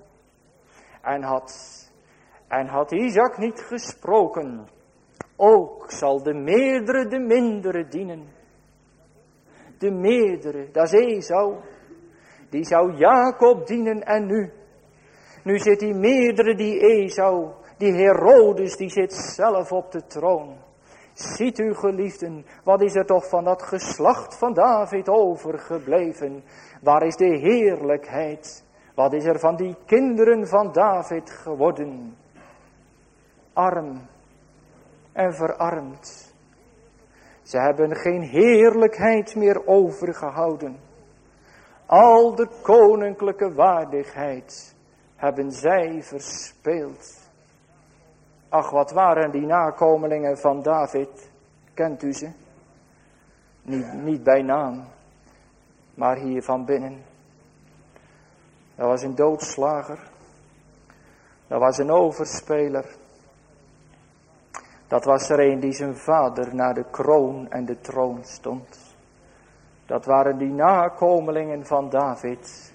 En had Isaac niet gesproken, ook zal de meerdere de mindere dienen. De meerdere, dat is Esau, die zou Jacob dienen en nu zit die meerdere, die Esau, die Herodes, die zit zelf op de troon. Ziet u geliefden, wat is er toch van dat geslacht van David overgebleven? Waar is de heerlijkheid? Wat is er van die kinderen van David geworden? Arm en verarmd. Ze hebben geen heerlijkheid meer overgehouden. Al de koninklijke waardigheid hebben zij verspeeld. Ach, wat waren die nakomelingen van David? Kent u ze? Niet bij naam, maar hier van binnen. Dat was een doodslager. Dat was een overspeler. Dat was er een die zijn vader naar de kroon en de troon stond. Dat waren die nakomelingen van David.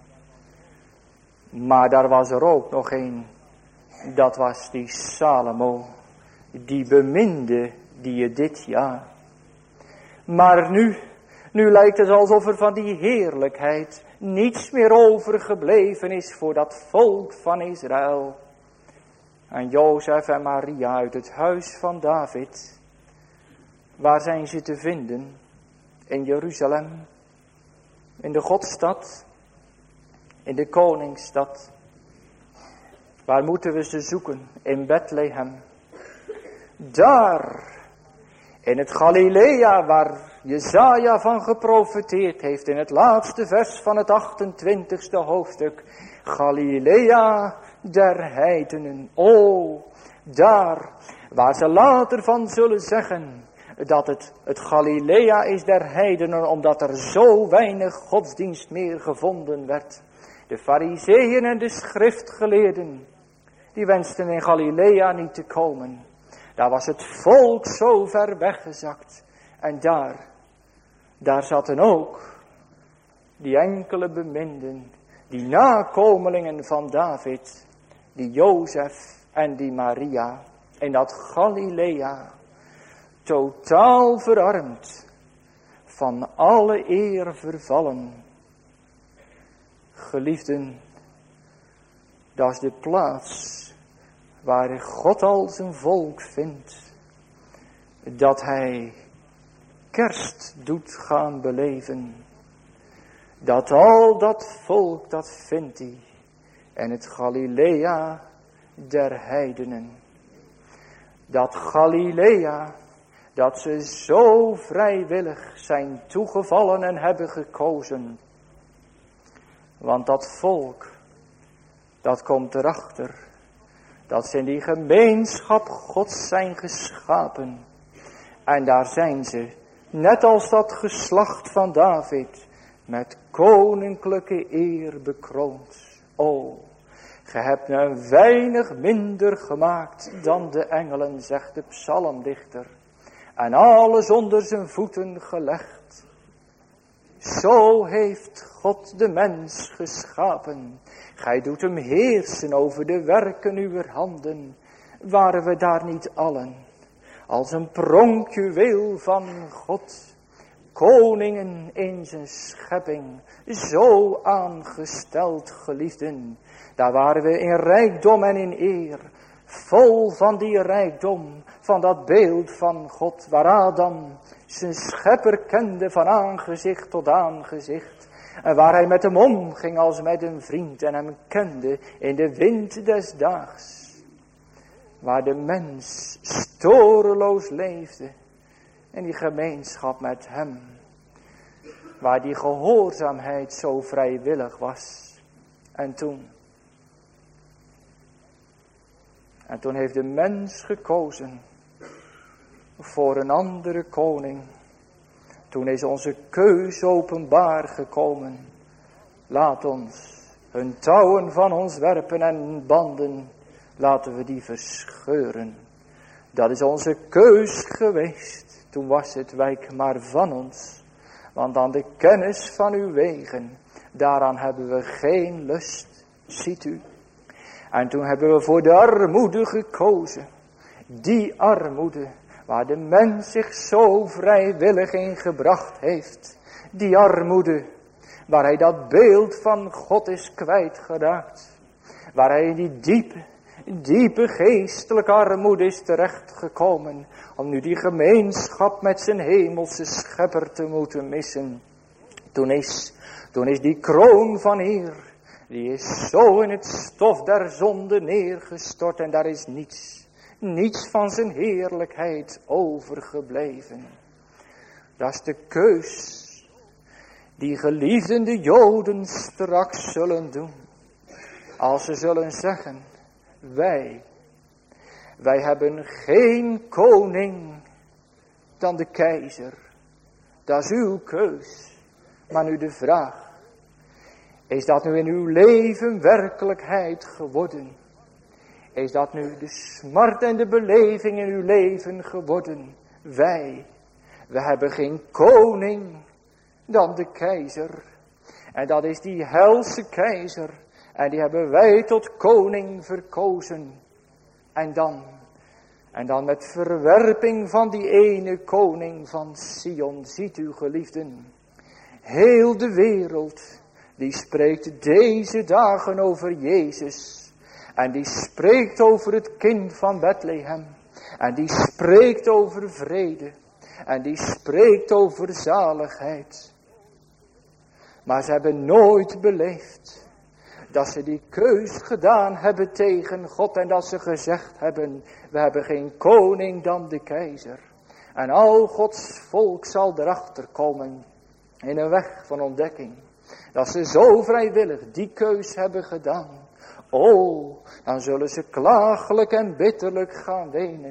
Maar daar was er ook nog een. Dat was die Salomo. Die beminde die je dit jaar. Maar nu lijkt het alsof er van die heerlijkheid niets meer overgebleven is voor dat volk van Israël. En Jozef en Maria uit het huis van David. Waar zijn ze te vinden? In Jeruzalem. In de Godstad. In de koningsstad. Waar moeten we ze zoeken? In Bethlehem. Daar. In het Galilea waar Jesaja van geprofeteerd heeft. In het laatste vers van het 28e hoofdstuk. Galilea der heidenen. O, daar waar ze later van zullen zeggen. dat het Galilea is der heidenen, omdat er zo weinig godsdienst meer gevonden werd. De Farizeeën en de schriftgeleerden, die wensten in Galilea niet te komen. Daar was het volk zo ver weggezakt. En daar zaten ook die enkele beminden, die nakomelingen van David, die Jozef en die Maria, in dat Galilea, totaal verarmd, van alle eer vervallen. Geliefden, dat is de plaats waar God al zijn volk vindt, dat hij kerst doet gaan beleven. Dat al dat volk, dat vindt hij in het Galilea der heidenen. Dat Galilea, dat ze zo vrijwillig zijn toegevallen en hebben gekozen. Want dat volk, dat komt erachter, dat ze in die gemeenschap Gods zijn geschapen. En daar zijn ze, net als dat geslacht van David, met koninklijke eer bekroond. O, ge hebt me een weinig minder gemaakt dan de engelen, zegt de psalmdichter. En alles onder zijn voeten gelegd. Zo heeft God de mens geschapen. Gij doet hem heersen over de werken uwer handen. Waren we daar niet allen, als een pronkjuweel van God, koningen in zijn schepping, zo aangesteld, geliefden. Daar waren we in rijkdom en in eer, vol van die rijkdom, van dat beeld van God, waar Adam zijn schepper kende van aangezicht tot aangezicht. En waar hij met hem omging als met een vriend en hem kende in de wind des daags. Waar de mens storeloos leefde in die gemeenschap met hem. Waar die gehoorzaamheid zo vrijwillig was. En toen heeft de mens gekozen voor een andere koning. Toen is onze keus openbaar gekomen. Laat ons hun touwen van ons werpen en banden, laten we die verscheuren. Dat is onze keus geweest. Toen was het wijk maar van ons. Want aan de kennis van uw wegen, daaraan hebben we geen lust. Ziet u. En toen hebben we voor de armoede gekozen. Die armoede waar de mens zich zo vrijwillig in gebracht heeft. Die armoede waar hij dat beeld van God is kwijtgeraakt. Waar hij in die diepe geestelijke armoede is terechtgekomen. Om nu die gemeenschap met zijn hemelse schepper te moeten missen. Toen is die kroon van eer, die is zo in het stof der zonde neergestort. En daar is niets van zijn heerlijkheid overgebleven. Dat is de keus die geliefden de Joden straks zullen doen. Als ze zullen zeggen, wij hebben geen koning dan de keizer. Dat is uw keus. Maar nu de vraag, is dat nu in uw leven werkelijkheid geworden? Is dat nu de smart en de beleving in uw leven geworden? We hebben geen koning dan de keizer. En dat is die helse keizer. En die hebben wij tot koning verkozen. En dan met verwerping van die ene koning van Sion, ziet u geliefden. Heel de wereld, die spreekt deze dagen over Jezus. En die spreekt over het kind van Bethlehem. En die spreekt over vrede. En die spreekt over zaligheid. Maar ze hebben nooit beleefd dat ze die keus gedaan hebben tegen God. En dat ze gezegd hebben, we hebben geen koning dan de keizer. En al Gods volk zal erachter komen in een weg van ontdekking. Dat ze zo vrijwillig die keus hebben gedaan. Oh, dan zullen ze klagelijk en bitterlijk gaan wenen.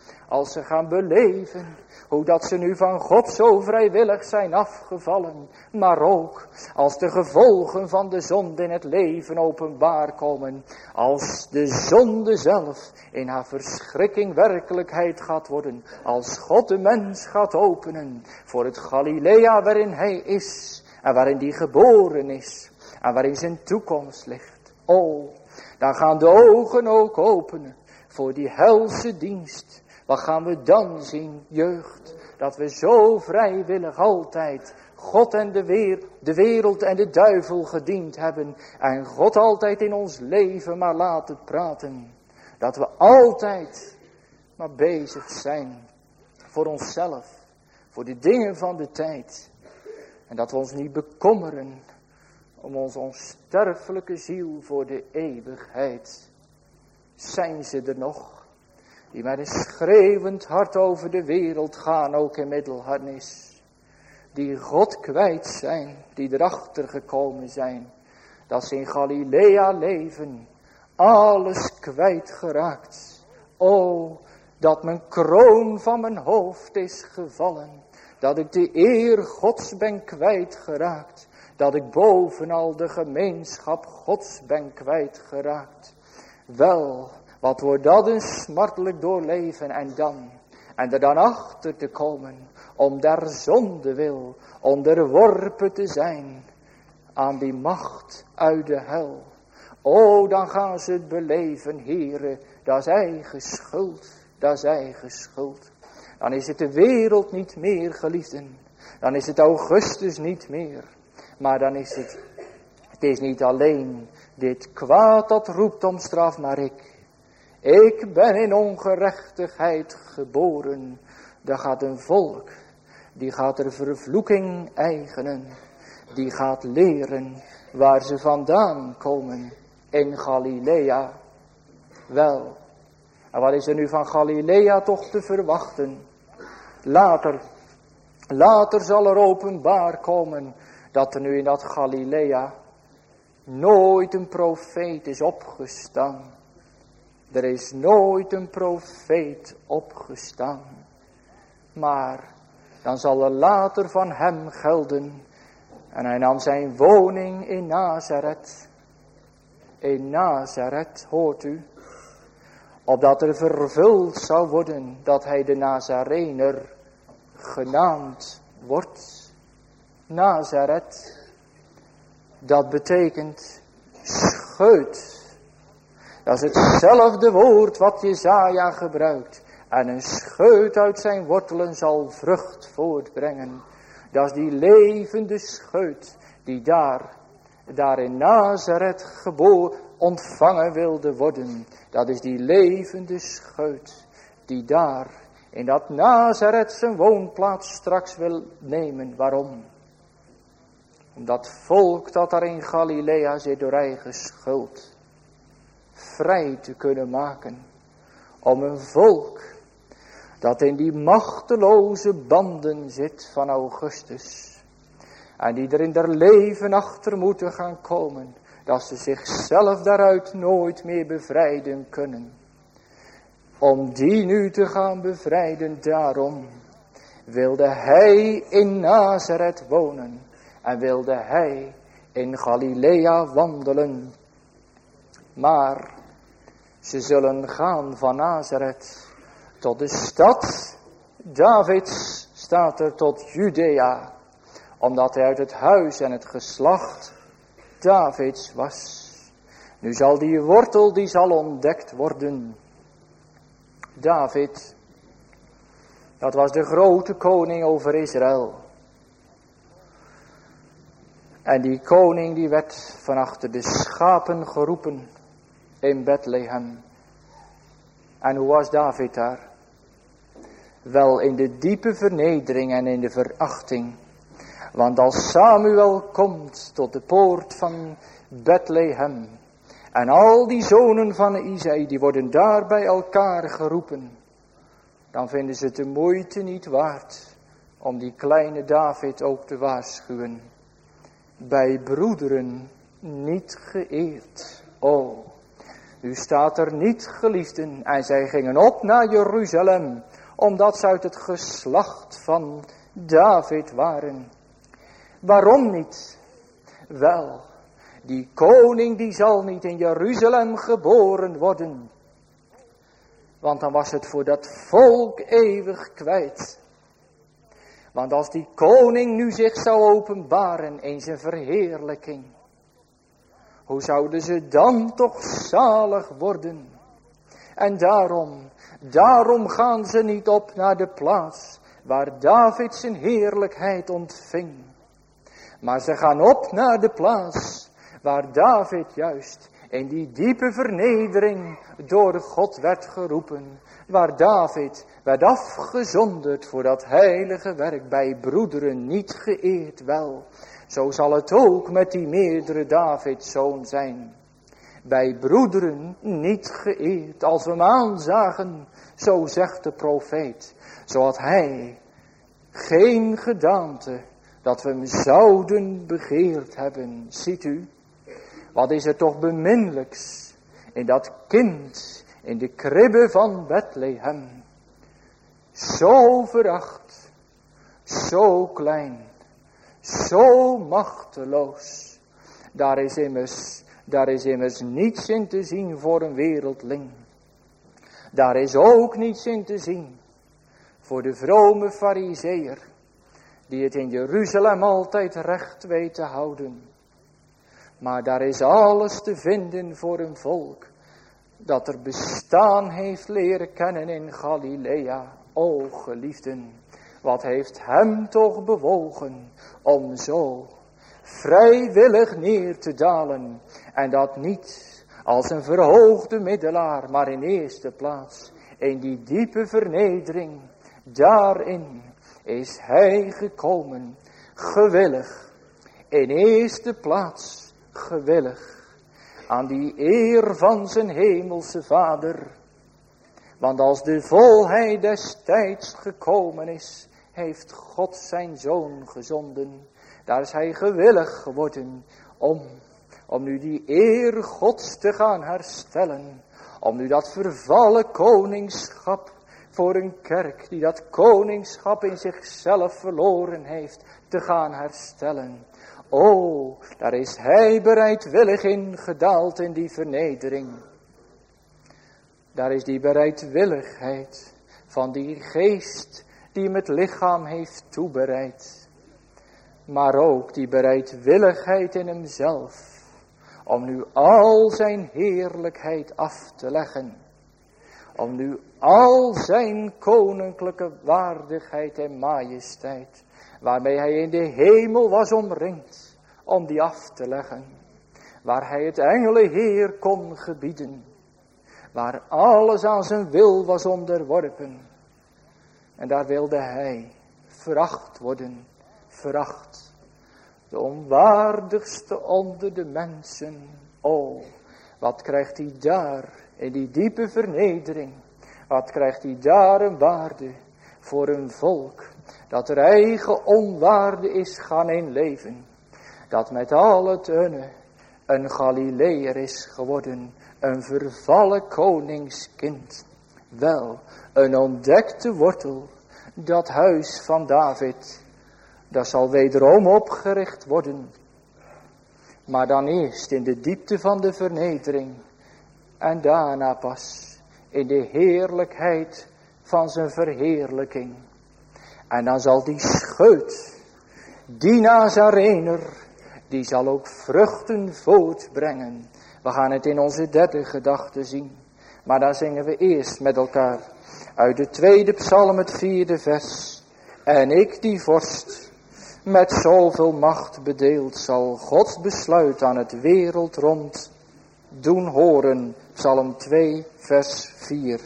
Als ze gaan beleven hoe dat ze nu van God zo vrijwillig zijn afgevallen. Maar ook als de gevolgen van de zonde in het leven openbaar komen. Als de zonde zelf in haar verschrikking werkelijkheid gaat worden. Als God de mens gaat openen voor het Galilea waarin hij is. En waarin hij geboren is. En waarin zijn toekomst ligt. Oh, dan gaan de ogen ook openen voor die helse dienst. Wat gaan we dan zien, jeugd? Dat we zo vrijwillig altijd God en de wereld en de duivel gediend hebben. En God altijd in ons leven maar laten praten. Dat we altijd maar bezig zijn voor onszelf. Voor de dingen van de tijd. En dat we ons niet bekommeren om onze onsterfelijke ziel voor de eeuwigheid. Zijn ze er nog? Die met een schreeuwend hart over de wereld gaan, ook in middelharnis. Die God kwijt zijn, die erachter gekomen zijn. Dat ze in Galilea leven, alles kwijtgeraakt. O, dat mijn kroon van mijn hoofd is gevallen. Dat ik de eer Gods ben kwijtgeraakt. Dat ik bovenal de gemeenschap Gods ben kwijtgeraakt. Wel, wat wordt dat een smartelijk doorleven en er dan achter te komen, om der zonde wil onderworpen te zijn aan die macht uit de hel. O, dan gaan ze het beleven, Heere, dat is eigen schuld, dat is eigen schuld. Dan is het de wereld niet meer, geliefden. Dan is het Augustus niet meer. Maar dan is het is niet alleen dit kwaad dat roept om straf, maar ik ben in ongerechtigheid geboren. Daar gaat een volk, die gaat er vervloeking eigenen. Die gaat leren waar ze vandaan komen in Galilea. Wel, en wat is er nu van Galilea toch te verwachten? Later zal er openbaar komen dat er nu in dat Galilea nooit een profeet is opgestaan. Er is nooit een profeet opgestaan. Maar dan zal er later van hem gelden. En hij nam zijn woning in Nazareth. In Nazareth, hoort u. Opdat er vervuld zou worden dat hij de Nazarener genaamd wordt. Nazareth, dat betekent scheut. Dat is hetzelfde woord wat Jesaja gebruikt. En een scheut uit zijn wortelen zal vrucht voortbrengen. Dat is die levende scheut die daar in Nazareth ontvangen wilde worden. Dat is die levende scheut die daar in dat Nazareth zijn woonplaats straks wil nemen. Waarom? Omdat volk dat daar in Galilea zit door eigen schuld vrij te kunnen maken. Om een volk dat in die machteloze banden zit van Augustus. En die er in der leven achter moeten gaan komen. Dat ze zichzelf daaruit nooit meer bevrijden kunnen. Om die nu te gaan bevrijden, daarom wilde hij in Nazareth wonen. En wilde hij in Galilea wandelen. Maar ze zullen gaan van Nazareth tot de stad Davids, staat er, tot Judea. Omdat hij uit het huis en het geslacht Davids was. Nu zal die wortel, die zal ontdekt worden. David, dat was de grote koning over Israël. En die koning die werd van achter de schapen geroepen in Bethlehem. En hoe was David daar? Wel in de diepe vernedering en in de verachting. Want als Samuel komt tot de poort van Bethlehem. En al die zonen van Isaï, die worden daar bij elkaar geroepen. Dan vinden ze het de moeite niet waard om die kleine David ook te waarschuwen. Bij broederen niet geëerd. Oh, U staat er niet, geliefden, en zij gingen op naar Jeruzalem, omdat ze uit het geslacht van David waren. Waarom niet? Wel, die koning die zal niet in Jeruzalem geboren worden. Want dan was het voor dat volk eeuwig kwijt. Want als die koning nu zich zou openbaren in zijn verheerlijking, hoe zouden ze dan toch zalig worden? En daarom gaan ze niet op naar de plaats waar David zijn heerlijkheid ontving. Maar ze gaan op naar de plaats waar David juist in die diepe vernedering door God werd geroepen. Waar David werd afgezonderd voor dat heilige werk, bij broederen niet geëerd wel. Zo zal het ook met die meerdere Davidszoon zijn. Bij broederen niet geëerd, als we hem aanzagen, zo zegt de profeet. Zo had hij geen gedaante dat we hem zouden begeerd hebben. Ziet u, wat is er toch beminnelijks in dat kind in de kribbe van Bethlehem. Zo veracht, zo klein, zo machteloos. Daar is immers niets in te zien voor een wereldling. Daar is ook niets in te zien voor de vrome farizeeër, die het in Jeruzalem altijd recht weet te houden. Maar daar is alles te vinden voor een volk dat er bestaan heeft leren kennen in Galilea. O geliefden, wat heeft hem toch bewogen om zo vrijwillig neer te dalen. En dat niet als een verhoogde middelaar, maar in eerste plaats in die diepe vernedering. Daarin is hij gekomen, gewillig, in eerste plaats gewillig, aan die eer van zijn hemelse Vader. Want als de volheid des tijds gekomen is, heeft God zijn Zoon gezonden. Daar is hij gewillig geworden om nu die eer Gods te gaan herstellen. Om nu dat vervallen koningschap voor een kerk die dat koningschap in zichzelf verloren heeft, te gaan herstellen. O, daar is hij bereidwillig in gedaald in die vernedering. Daar is die bereidwilligheid van die geest die hem het lichaam heeft toebereid. Maar ook die bereidwilligheid in hemzelf om nu al zijn heerlijkheid af te leggen. Om nu al zijn koninklijke waardigheid en majesteit, waarmee hij in de hemel was omringd, om die af te leggen. Waar hij het engelenheer kon gebieden. Waar alles aan zijn wil was onderworpen. En daar wilde hij veracht worden, veracht. De onwaardigste onder de mensen. O, wat krijgt hij daar in die diepe vernedering. Wat krijgt hij daar een waarde voor een volk dat er eigen onwaarde is gaan inleven. Dat met al het een Galileër is geworden. Een vervallen koningskind. Wel, een ontdekte wortel. Dat huis van David. Dat zal wederom opgericht worden. Maar dan eerst in de diepte van de vernedering. En daarna pas in de heerlijkheid van zijn verheerlijking. En dan zal die scheut, die Nazarener, die zal ook vruchten voortbrengen. We gaan het in onze derde gedachte zien. Maar dan zingen we eerst met elkaar uit de tweede psalm het 4e vers. En ik die vorst, met zoveel macht bedeeld, zal Gods besluit aan het wereld rond doen horen. Psalm 2 vers 4.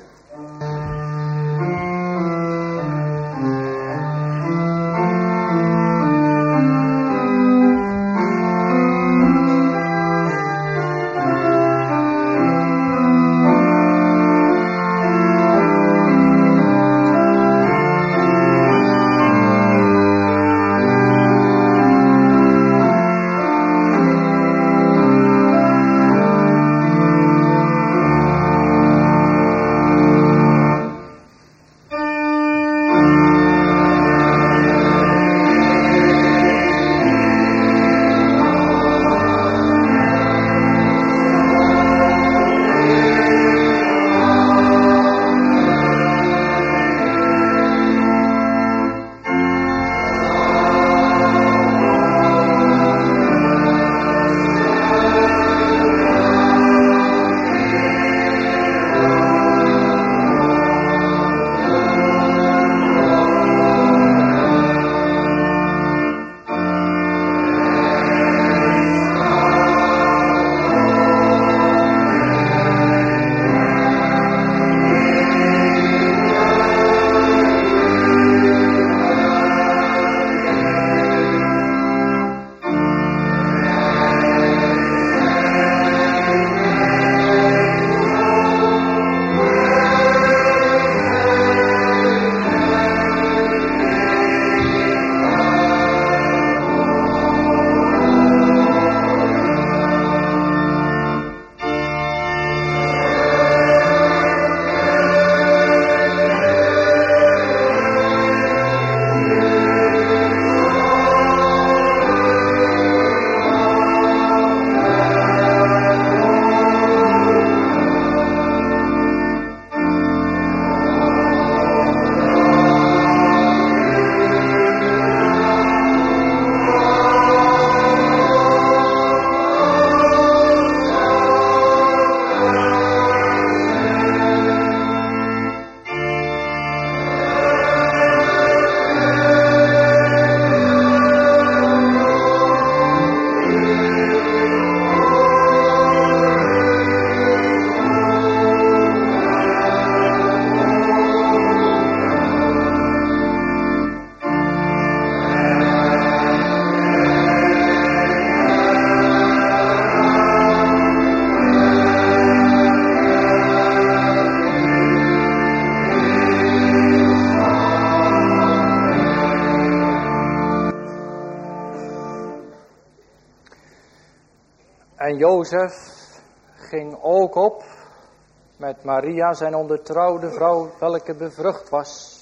En Jozef ging ook op met Maria, zijn ondertrouwde vrouw, welke bevrucht was.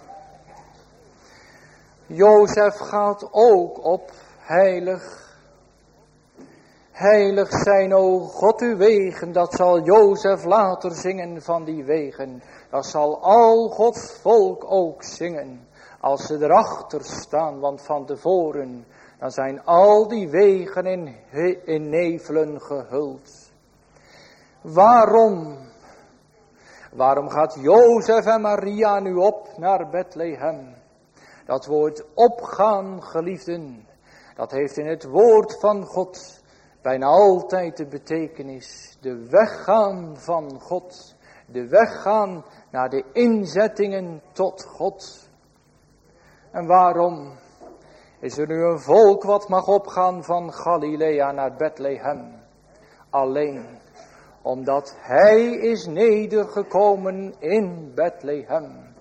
Jozef gaat ook op, heilig. Heilig zijn, o God, uw wegen. Dat zal Jozef later zingen van die wegen. Dat zal al Gods volk ook zingen. Als ze erachter staan, want van tevoren, dan zijn al die wegen in nevelen gehuld. Waarom? Waarom gaat Jozef en Maria nu op naar Bethlehem? Dat woord opgaan, geliefden, dat heeft in het woord van God bijna altijd de betekenis. De weggaan van God. De weggaan naar de inzettingen tot God. En waarom is er nu een volk wat mag opgaan van Galilea naar Bethlehem? Alleen omdat hij is nedergekomen in Bethlehem.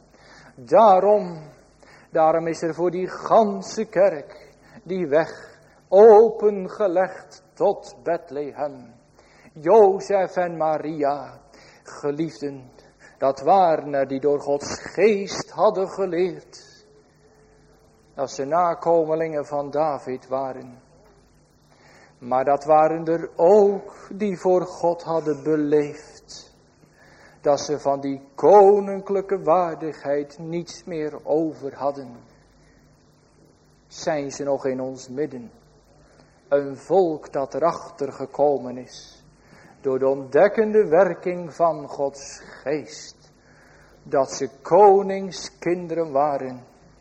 Daarom is er voor die ganse kerk die weg opengelegd tot Bethlehem. Jozef en Maria, geliefden, dat waren er die door Gods geest hadden geleerd dat ze nakomelingen van David waren. Maar dat waren er ook die voor God hadden beleefd dat ze van die koninklijke waardigheid niets meer over hadden. Zijn ze nog in ons midden? Een volk dat erachter gekomen is door de ontdekkende werking van Gods geest, dat ze koningskinderen waren,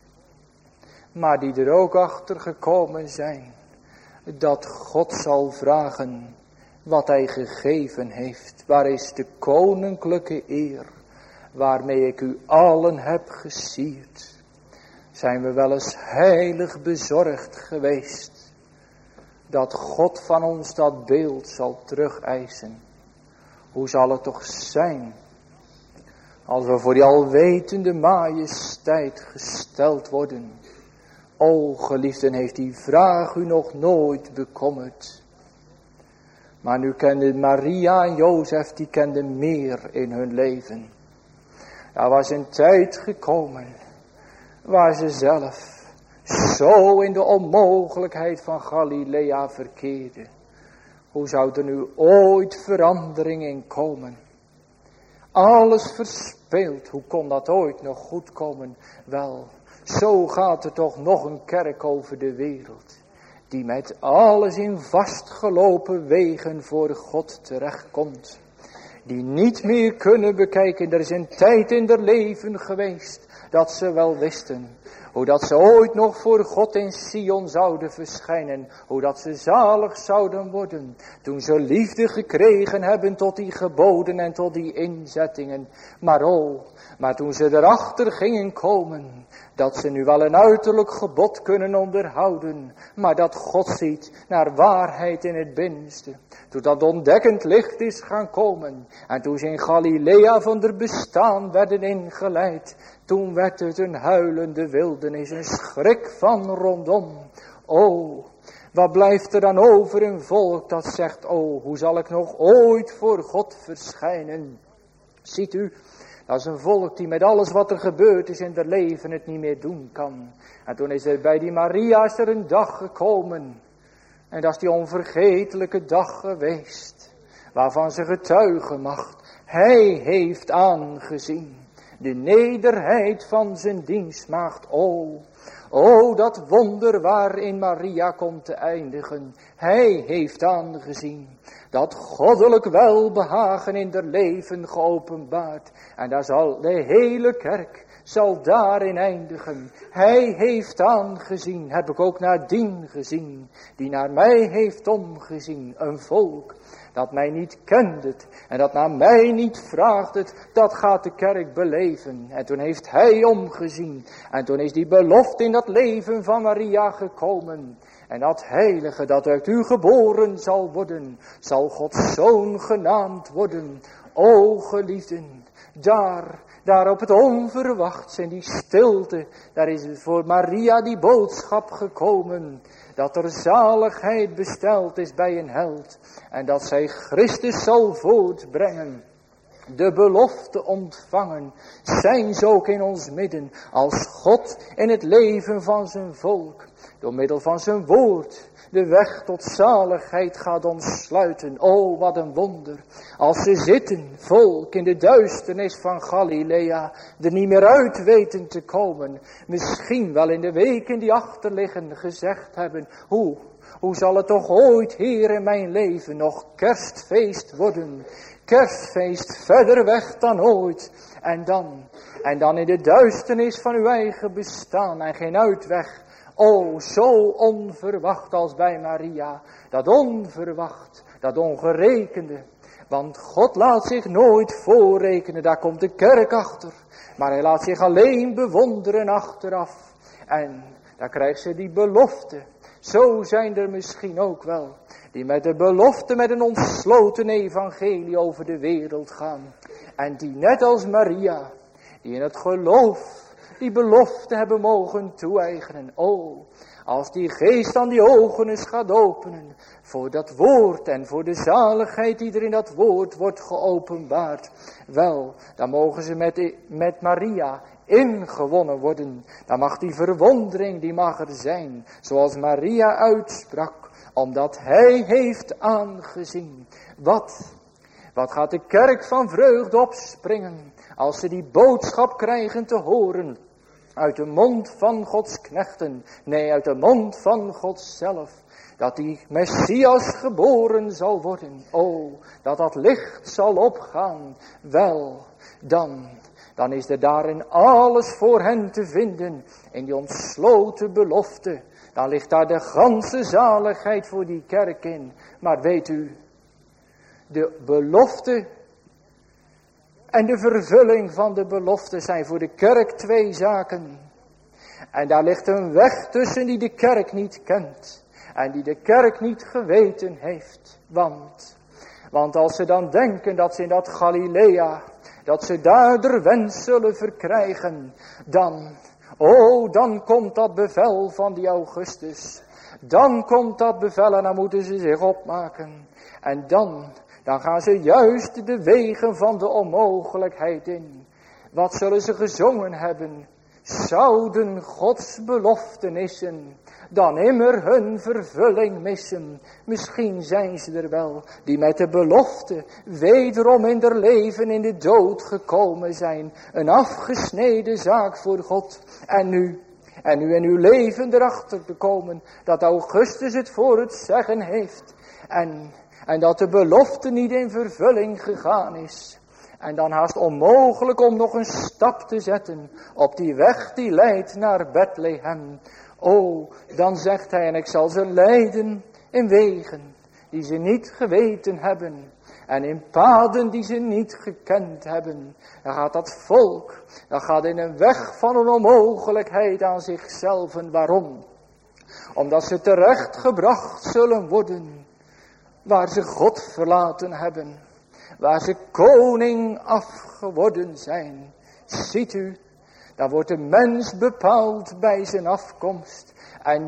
maar die er ook achter gekomen zijn dat God zal vragen wat hij gegeven heeft. Waar is de koninklijke eer waarmee ik u allen heb gesierd? Zijn we wel eens heilig bezorgd geweest dat God van ons dat beeld zal terugeisen? Hoe zal het toch zijn als we voor die alwetende majesteit gesteld worden? O geliefden, heeft die vraag u nog nooit bekommerd? Maar nu kenden Maria en Jozef, die kenden meer in hun leven. Er was een tijd gekomen waar ze zelf zo in de onmogelijkheid van Galilea verkeerden. Hoe zou er nu ooit verandering in komen? Alles verspeeld, hoe kon dat ooit nog goed komen? Wel, zo gaat er toch nog een kerk over de wereld, die met alles in vastgelopen wegen voor God terechtkomt. Die niet meer kunnen bekijken. Er is een tijd in haar leven geweest dat ze wel wisten hoe dat ze ooit nog voor God in Sion zouden verschijnen. Hoe dat ze zalig zouden worden. Toen ze liefde gekregen hebben tot die geboden en tot die inzettingen. Maar toen ze erachter gingen komen dat ze nu wel een uiterlijk gebod kunnen onderhouden, maar dat God ziet naar waarheid in het binnenste. Toen dat ontdekkend licht is gaan komen en toen ze in Galilea van der bestaan werden ingeleid, toen werd het een huilende wildernis, een schrik van rondom. O, wat blijft er dan over een volk dat zegt, o, hoe zal ik nog ooit voor God verschijnen? Ziet u, dat is een volk die met alles wat er gebeurd is in haar leven het niet meer doen kan. En toen is er bij die Maria is er een dag gekomen. En dat is die onvergetelijke dag geweest. Waarvan ze getuigen mag. Hij heeft aangezien de nederheid van zijn dienstmaagd. O, dat wonder waarin Maria komt te eindigen. Hij heeft aangezien dat goddelijk welbehagen in haar leven geopenbaard. En daar zal de hele kerk zal daarin eindigen. Hij heeft aangezien, heb ik ook nadien gezien, die naar mij heeft omgezien. Een volk dat mij niet kende en dat naar mij niet vraagde, dat gaat de kerk beleven. En toen heeft hij omgezien en toen is die belofte in dat leven van Maria gekomen. En dat heilige dat uit u geboren zal worden, zal Gods zoon genaamd worden. O geliefden, daar op het onverwachts in die stilte, daar is het voor Maria die boodschap gekomen, dat er zaligheid besteld is bij een held, en dat zij Christus zal voortbrengen. De belofte ontvangen, zijn ze ook in ons midden, als God in het leven van zijn volk, door middel van zijn woord, de weg tot zaligheid gaat ontsluiten. O, wat een wonder. Als ze zitten, volk, in de duisternis van Galilea, er niet meer uit weten te komen. Misschien wel in de weken die achterliggen gezegd hebben, hoe zal het toch ooit, Heer, in mijn leven nog kerstfeest worden? Kerstfeest verder weg dan ooit. En dan in de duisternis van uw eigen bestaan en geen uitweg. O, zo onverwacht als bij Maria. Dat onverwacht, dat ongerekende. Want God laat zich nooit voorrekenen, daar komt de kerk achter. Maar hij laat zich alleen bewonderen achteraf. En dan krijgt ze die belofte. Zo zijn er misschien ook wel, die met de belofte met een ontsloten evangelie over de wereld gaan. En die net als Maria, die in het geloof die belofte hebben mogen toe-eigenen. O, als die geest dan die ogen eens gaat openen voor dat woord en voor de zaligheid die er in dat woord wordt geopenbaard. Wel, dan mogen ze met Maria ingewonnen worden. Dan mag die verwondering, die mag er zijn. Zoals Maria uitsprak, omdat hij heeft aangezien. Wat gaat de kerk van vreugde opspringen als ze die boodschap krijgen te horen uit de mond van Gods knechten, nee, uit de mond van God zelf, dat die Messias geboren zal worden. O, dat licht zal opgaan. Wel, dan is er daarin alles voor hen te vinden, in die ontsloten belofte. Dan ligt daar de ganse zaligheid voor die kerk in. Maar weet u, de belofte en de vervulling van de belofte zijn voor de kerk twee zaken. En daar ligt een weg tussen die de kerk niet kent. En die de kerk niet geweten heeft. Want als ze dan denken dat ze in dat Galilea, dat ze daar de wens zullen verkrijgen. Dan komt dat bevel van die Augustus. Dan komt dat bevel en dan moeten ze zich opmaken. En dan gaan ze juist de wegen van de onmogelijkheid in. Wat zullen ze gezongen hebben? Zouden Gods beloftenissen dan immer hun vervulling missen? Misschien zijn ze er wel, die met de belofte wederom in der leven in de dood gekomen zijn. Een afgesneden zaak voor God. En nu in uw leven erachter te komen dat Augustus het voor het zeggen heeft. En dat de belofte niet in vervulling gegaan is. En dan haast onmogelijk om nog een stap te zetten op die weg die leidt naar Bethlehem. O, dan zegt hij, en ik zal ze leiden in wegen die ze niet geweten hebben. En in paden die ze niet gekend hebben. Dan gaat dat volk, dan gaat in een weg van een onmogelijkheid aan zichzelf. En waarom? Omdat ze terechtgebracht zullen worden waar ze God verlaten hebben. Waar ze koning afgeworden zijn. Ziet u, daar wordt de mens bepaald bij zijn afkomst. En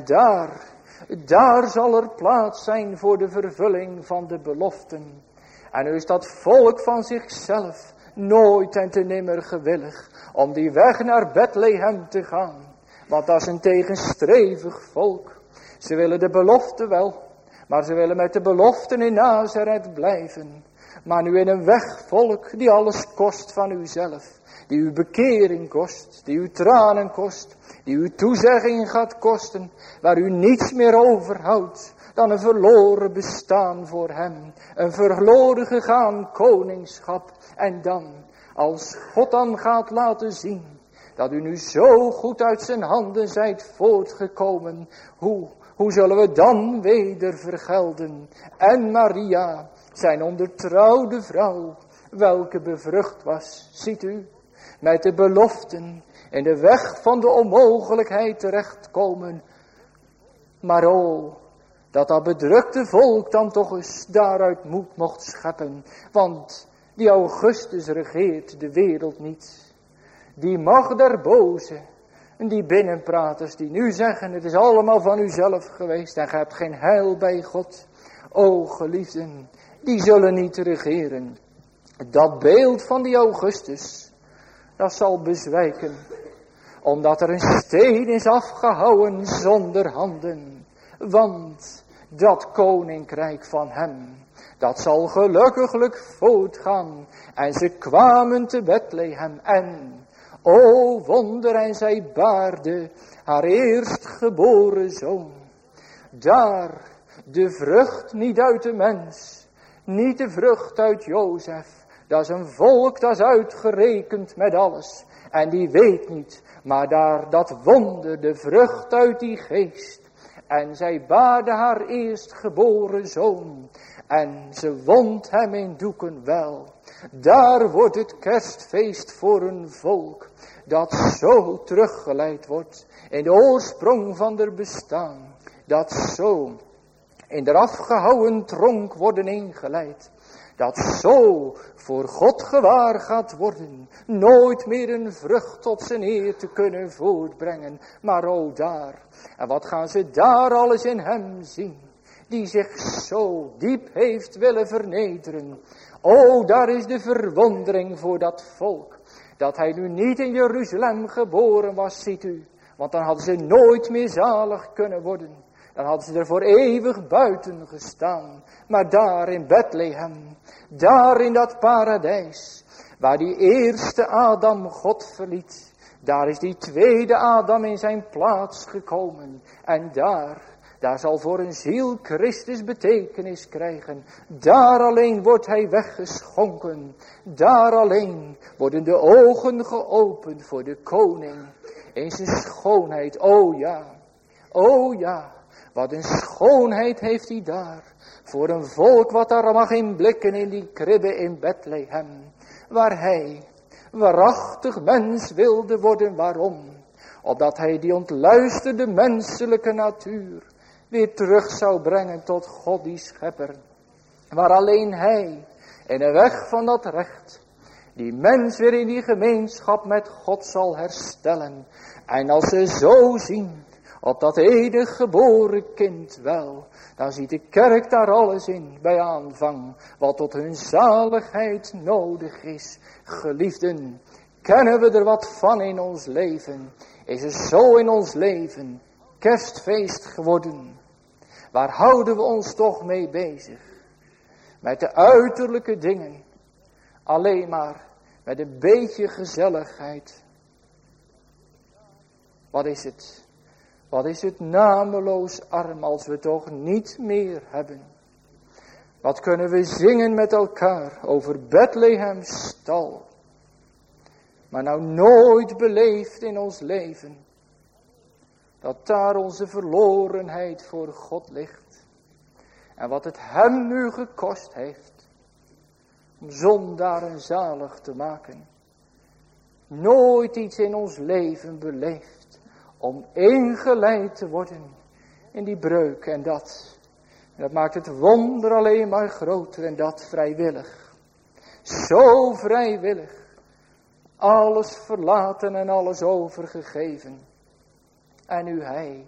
daar zal er plaats zijn voor de vervulling van de beloften. En nu is dat volk van zichzelf nooit en te nimmer gewillig om die weg naar Bethlehem te gaan. Want dat is een tegenstrevig volk. Ze willen de belofte wel, maar ze willen met de beloften in Nazareth blijven. Maar nu in een weg, volk, die alles kost van uzelf. Die uw bekering kost, die uw tranen kost, die uw toezegging gaat kosten. Waar u niets meer overhoudt dan een verloren bestaan voor hem. Een verloren gegaan koningschap. En dan, als God dan gaat laten zien dat u nu zo goed uit zijn handen zijt voortgekomen. Hoe zullen we dan weder vergelden? En Maria, zijn ondertrouwde vrouw, welke bevrucht was, ziet u, met de beloften in de weg van de onmogelijkheid terechtkomen. Maar dat bedrukte volk dan toch eens daaruit moed mocht scheppen. Want Die Augustus regeert de wereld niet. Die macht der boze, en die binnenpraters die nu zeggen, het is allemaal van uzelf geweest en gij hebt geen heil bij God. O geliefden, die zullen niet regeren. Dat beeld van die Augustus, dat zal bezwijken. Omdat er een steen is afgehouwen zonder handen. Want dat koninkrijk van hem, dat zal gelukkiglijk voortgaan. En ze kwamen te Bethlehem en, o wonder, en zij baarde haar eerstgeboren zoon. Daar de vrucht niet uit de mens, niet de vrucht uit Jozef. Dat is een volk dat is uitgerekend met alles. En die weet niet, maar daar dat wonder, de vrucht uit die geest. En zij baarde haar eerstgeboren zoon. En ze wond hem in doeken wel. Daar wordt het kerstfeest voor een volk dat zo teruggeleid wordt in de oorsprong van der bestaan. Dat zo in de afgehouwen tronk worden ingeleid. Dat zo voor God gewaar gaat worden. Nooit meer een vrucht tot zijn eer te kunnen voortbrengen. Maar o daar. En wat gaan ze daar alles in hem zien. Die zich zo diep heeft willen vernederen. O daar is de verwondering voor dat volk. Dat hij nu niet in Jeruzalem geboren was, ziet u. Want dan hadden ze nooit meer zalig kunnen worden. Dan hadden ze er voor eeuwig buiten gestaan. Maar daar in Bethlehem, daar in dat paradijs, waar die eerste Adam God verliet, daar is die tweede Adam in zijn plaats gekomen. En daar zal voor een ziel Christus betekenis krijgen. Daar alleen wordt hij weggeschonken. Daar alleen worden de ogen geopend voor de koning. In zijn schoonheid, o ja, wat een schoonheid heeft hij daar. Voor een volk wat daar mag in blikken in die kribbe in Bethlehem. Waar hij waarachtig mens wilde worden. Waarom? Opdat hij die ontluisterde menselijke natuur weer terug zou brengen tot God die schepper. Waar alleen hij in de weg van dat recht die mens weer in die gemeenschap met God zal herstellen. En als ze zo zien op dat enig geboren kind wel, dan ziet de kerk daar alles in bij aanvang wat tot hun zaligheid nodig is. Geliefden, kennen we er wat van in ons leven? Is er zo in ons leven kerstfeest geworden? Waar houden we ons toch mee bezig? Met de uiterlijke dingen. Alleen maar met een beetje gezelligheid. Wat is het? Wat is het nameloos arm als we toch niet meer hebben? Wat kunnen we zingen met elkaar over Bethlehems stal? Maar nou nooit beleefd in ons leven. Dat daar onze verlorenheid voor God ligt. En wat het hem nu gekost heeft. Om zondaren zalig te maken. Nooit iets in ons leven beleefd. Om ingeleid te worden in die breuk en dat. En dat maakt het wonder alleen maar groter en dat vrijwillig. Zo vrijwillig. Alles verlaten en alles overgegeven. En u hij.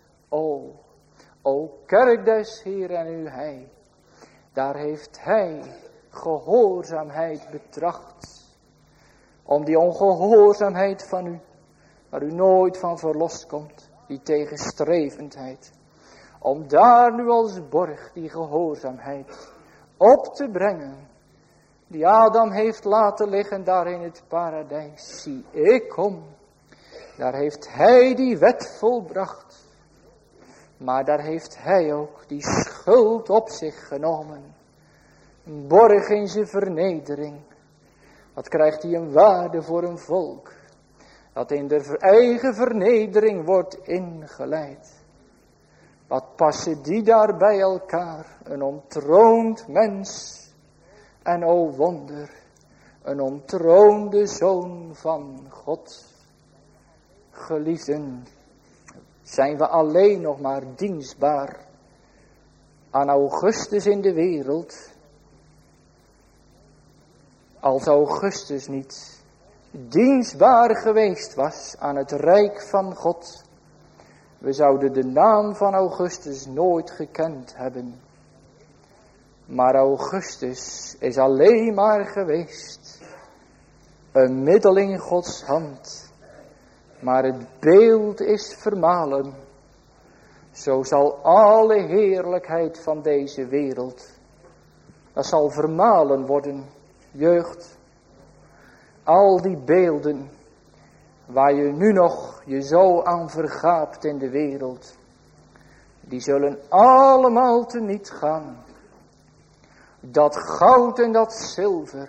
O kerk des Heer en u hij. Daar heeft hij gehoorzaamheid betracht. Om die ongehoorzaamheid van u. Waar u nooit van verlost komt. Die tegenstrevendheid. Om daar nu als borg die gehoorzaamheid op te brengen. Die Adam heeft laten liggen daar in het paradijs. Zie, ik kom. Daar heeft hij die wet volbracht. Maar daar heeft hij ook die schuld op zich genomen. Een borg in zijn vernedering. Wat krijgt hij een waarde voor een volk. Dat in de eigen vernedering wordt ingeleid. Wat passen die daar bij elkaar. Een ontroond mens. En o wonder. Een ontroonde zoon van God. Geliefden. Zijn we alleen nog maar dienstbaar aan Augustus in de wereld. Als Augustus niet dienstbaar geweest was aan het rijk van God, we zouden de naam van Augustus nooit gekend hebben. Maar Augustus is alleen maar geweest een middel in Gods hand. Maar het beeld is vermalen. Zo zal alle heerlijkheid van deze wereld, dat zal vermalen worden, jeugd. Al die beelden waar je nu nog je zo aan vergaapt in de wereld, die zullen allemaal teniet gaan. Dat goud en dat zilver,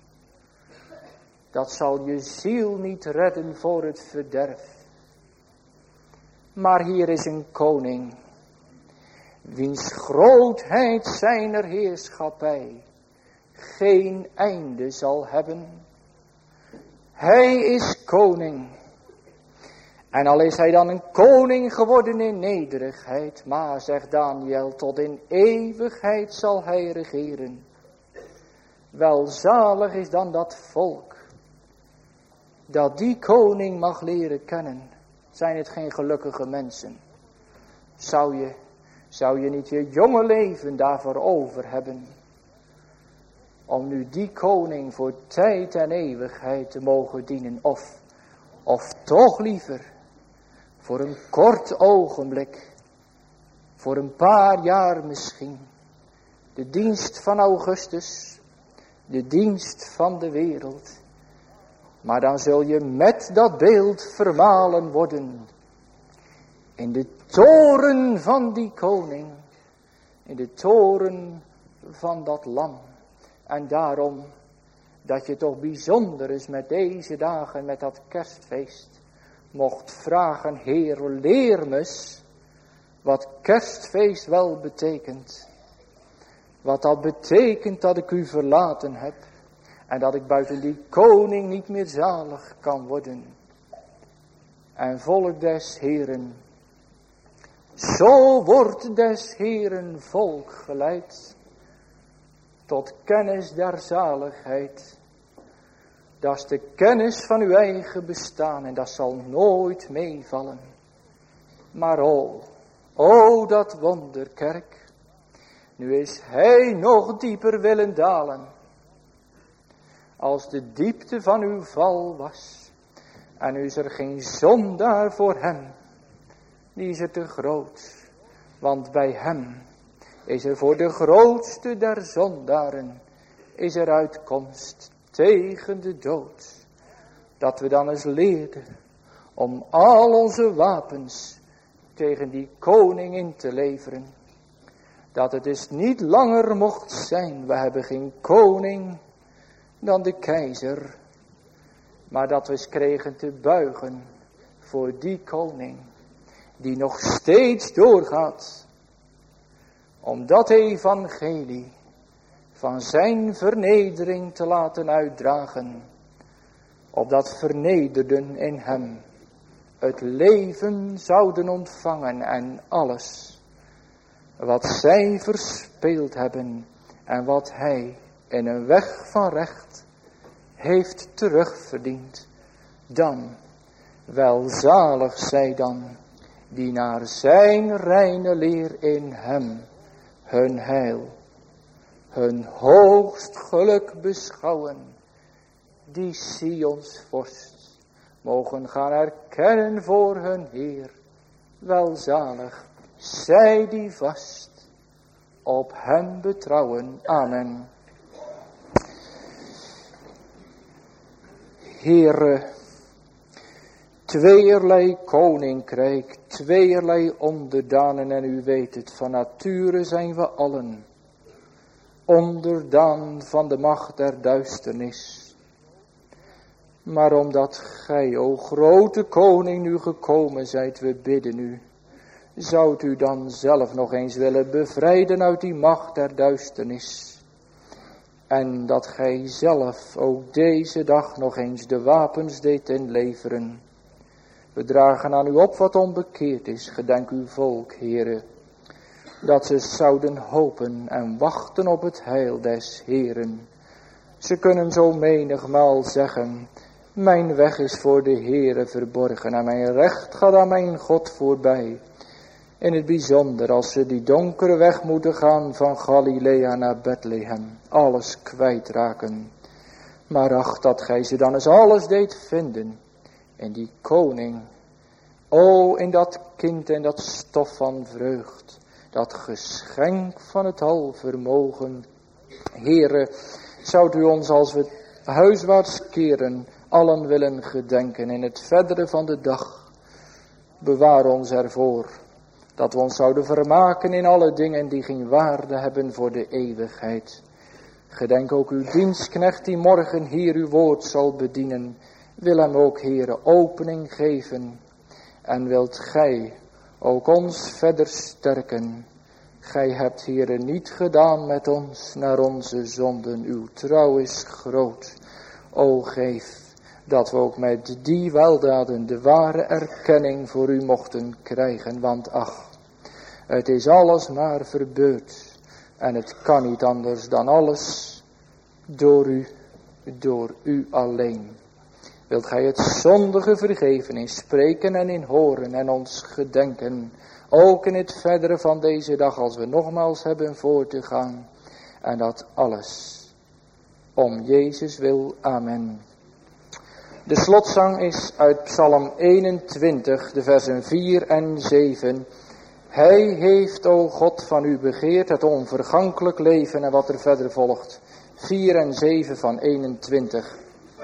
dat zal je ziel niet redden voor het verderf. Maar hier is een koning, wiens grootheid zijner heerschappij geen einde zal hebben. Hij is koning. En al is hij dan een koning geworden in nederigheid, maar, zegt Daniel, tot in eeuwigheid zal hij regeren. Welzalig is dan dat volk dat die koning mag leren kennen. Zijn het geen gelukkige mensen? Zou je niet je jonge leven daarvoor over hebben, om nu die koning voor tijd en eeuwigheid te mogen dienen? Of toch liever voor een kort ogenblik, voor een paar jaar misschien, de dienst van Augustus, de dienst van de wereld. Maar dan zul je met dat beeld vermalen worden in de toren van die koning, in de toren van dat lam. En daarom dat je toch bijzonder is met deze dagen, met dat kerstfeest, mocht vragen: Heer, leer me wat kerstfeest wel betekent. Wat dat betekent dat ik u verlaten heb en dat ik buiten die koning niet meer zalig kan worden. En volk des Heeren, zo wordt des Heeren volk geleid tot kennis der zaligheid. Dat is de kennis van uw eigen bestaan en dat zal nooit meevallen. Maar o dat wonderkerk, nu is hij nog dieper willen dalen. Als de diepte van uw val was, en nu is er geen zondaar voor hem, die is er te groot. Want bij hem is er voor de grootste der zondaren, is er uitkomst tegen de dood. Dat we dan eens leerden om al onze wapens tegen die koning in te leveren. Dat het dus niet langer mocht zijn, we hebben geen koning dan de keizer. Maar dat we eens kregen te buigen voor die koning die nog steeds doorgaat om dat evangelie van zijn vernedering te laten uitdragen. Opdat vernederden in hem het leven zouden ontvangen en alles wat zij verspeeld hebben en wat hij in een weg van recht heeft terugverdiend. Dan welzalig zij dan die naar zijn reine leer in hem hun heil, hun hoogst geluk beschouwen, die Sions vorst mogen gaan erkennen voor hun Heer. Welzalig zij die vast op hem betrouwen. Amen. Heere, tweeërlei koninkrijk, tweeërlei onderdanen, en u weet het, van nature zijn we allen onderdaan van de macht der duisternis. Maar omdat gij, o grote koning, nu gekomen zijt, we bidden u, zoudt u dan zelf nog eens willen bevrijden uit die macht der duisternis. En dat gij zelf ook deze dag nog eens de wapens deed inleveren. We dragen aan u op wat onbekeerd is, gedenk uw volk, Heere, dat ze zouden hopen en wachten op het heil des Heeren. Ze kunnen zo menigmaal zeggen, mijn weg is voor de Heere verborgen en mijn recht gaat aan mijn God voorbij. In het bijzonder als ze die donkere weg moeten gaan van Galilea naar Bethlehem, alles kwijtraken. Maar ach, dat gij ze dan eens alles deed vinden in die koning. O, in dat kind en dat stof van vreugd, dat geschenk van het alvermogen. Heere, zoudt u ons als we huiswaarts keren, allen willen gedenken in het verdere van de dag. Bewaar ons ervoor, dat we ons zouden vermaken in alle dingen die geen waarde hebben voor de eeuwigheid. Gedenk ook uw dienstknecht die morgen hier uw woord zal bedienen. Wil hem ook, Heere, opening geven. En wilt gij ook ons verder sterken. Gij hebt, Heere, niet gedaan met ons naar onze zonden. Uw trouw is groot. O, geef dat we ook met die weldaden de ware erkenning voor u mochten krijgen. Want ach, het is alles maar verbeurd. En het kan niet anders dan alles door u alleen. Wilt gij het zondige vergeven in spreken en in horen en ons gedenken. Ook in het verdere van deze dag als we nogmaals hebben voor te gaan. En dat alles om Jezus wil. Amen. De slotzang is uit Psalm 21, de versen 4 en 7. Hij heeft, o God, van u begeerd het onvergankelijk leven en wat er verder volgt. 4 en 7 van 21.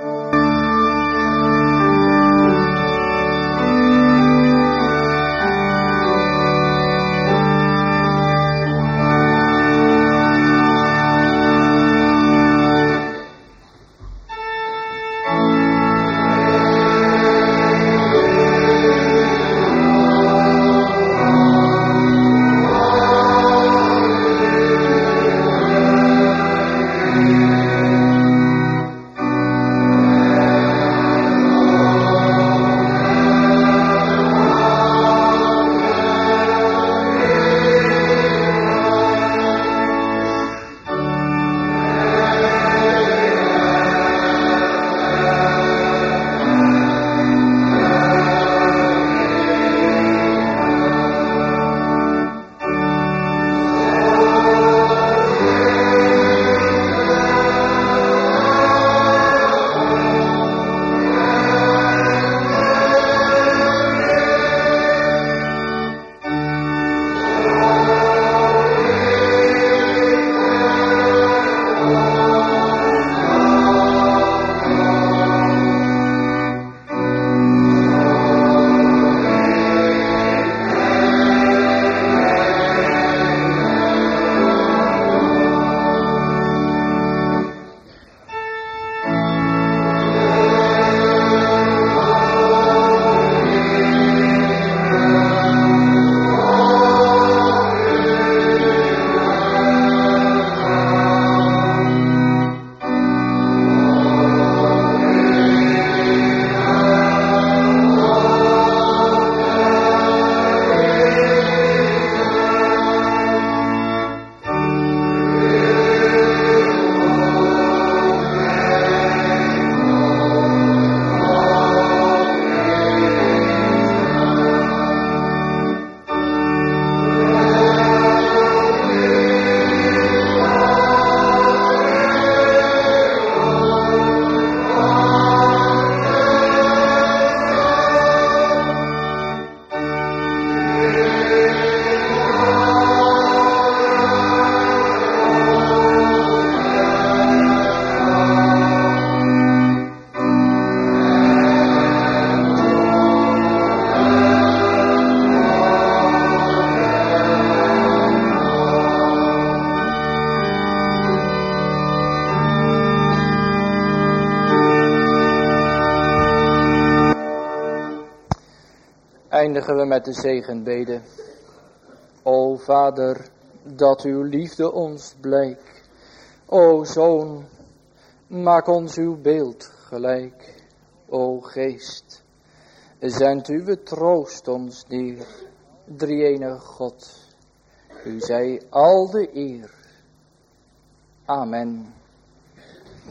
Eindigen we met de zegenbede. O Vader, dat uw liefde ons blijkt. O Zoon, maak ons uw beeld gelijk. O Geest, zend uw troost ons neer. Drie-enige God, u zij al de eer. Amen.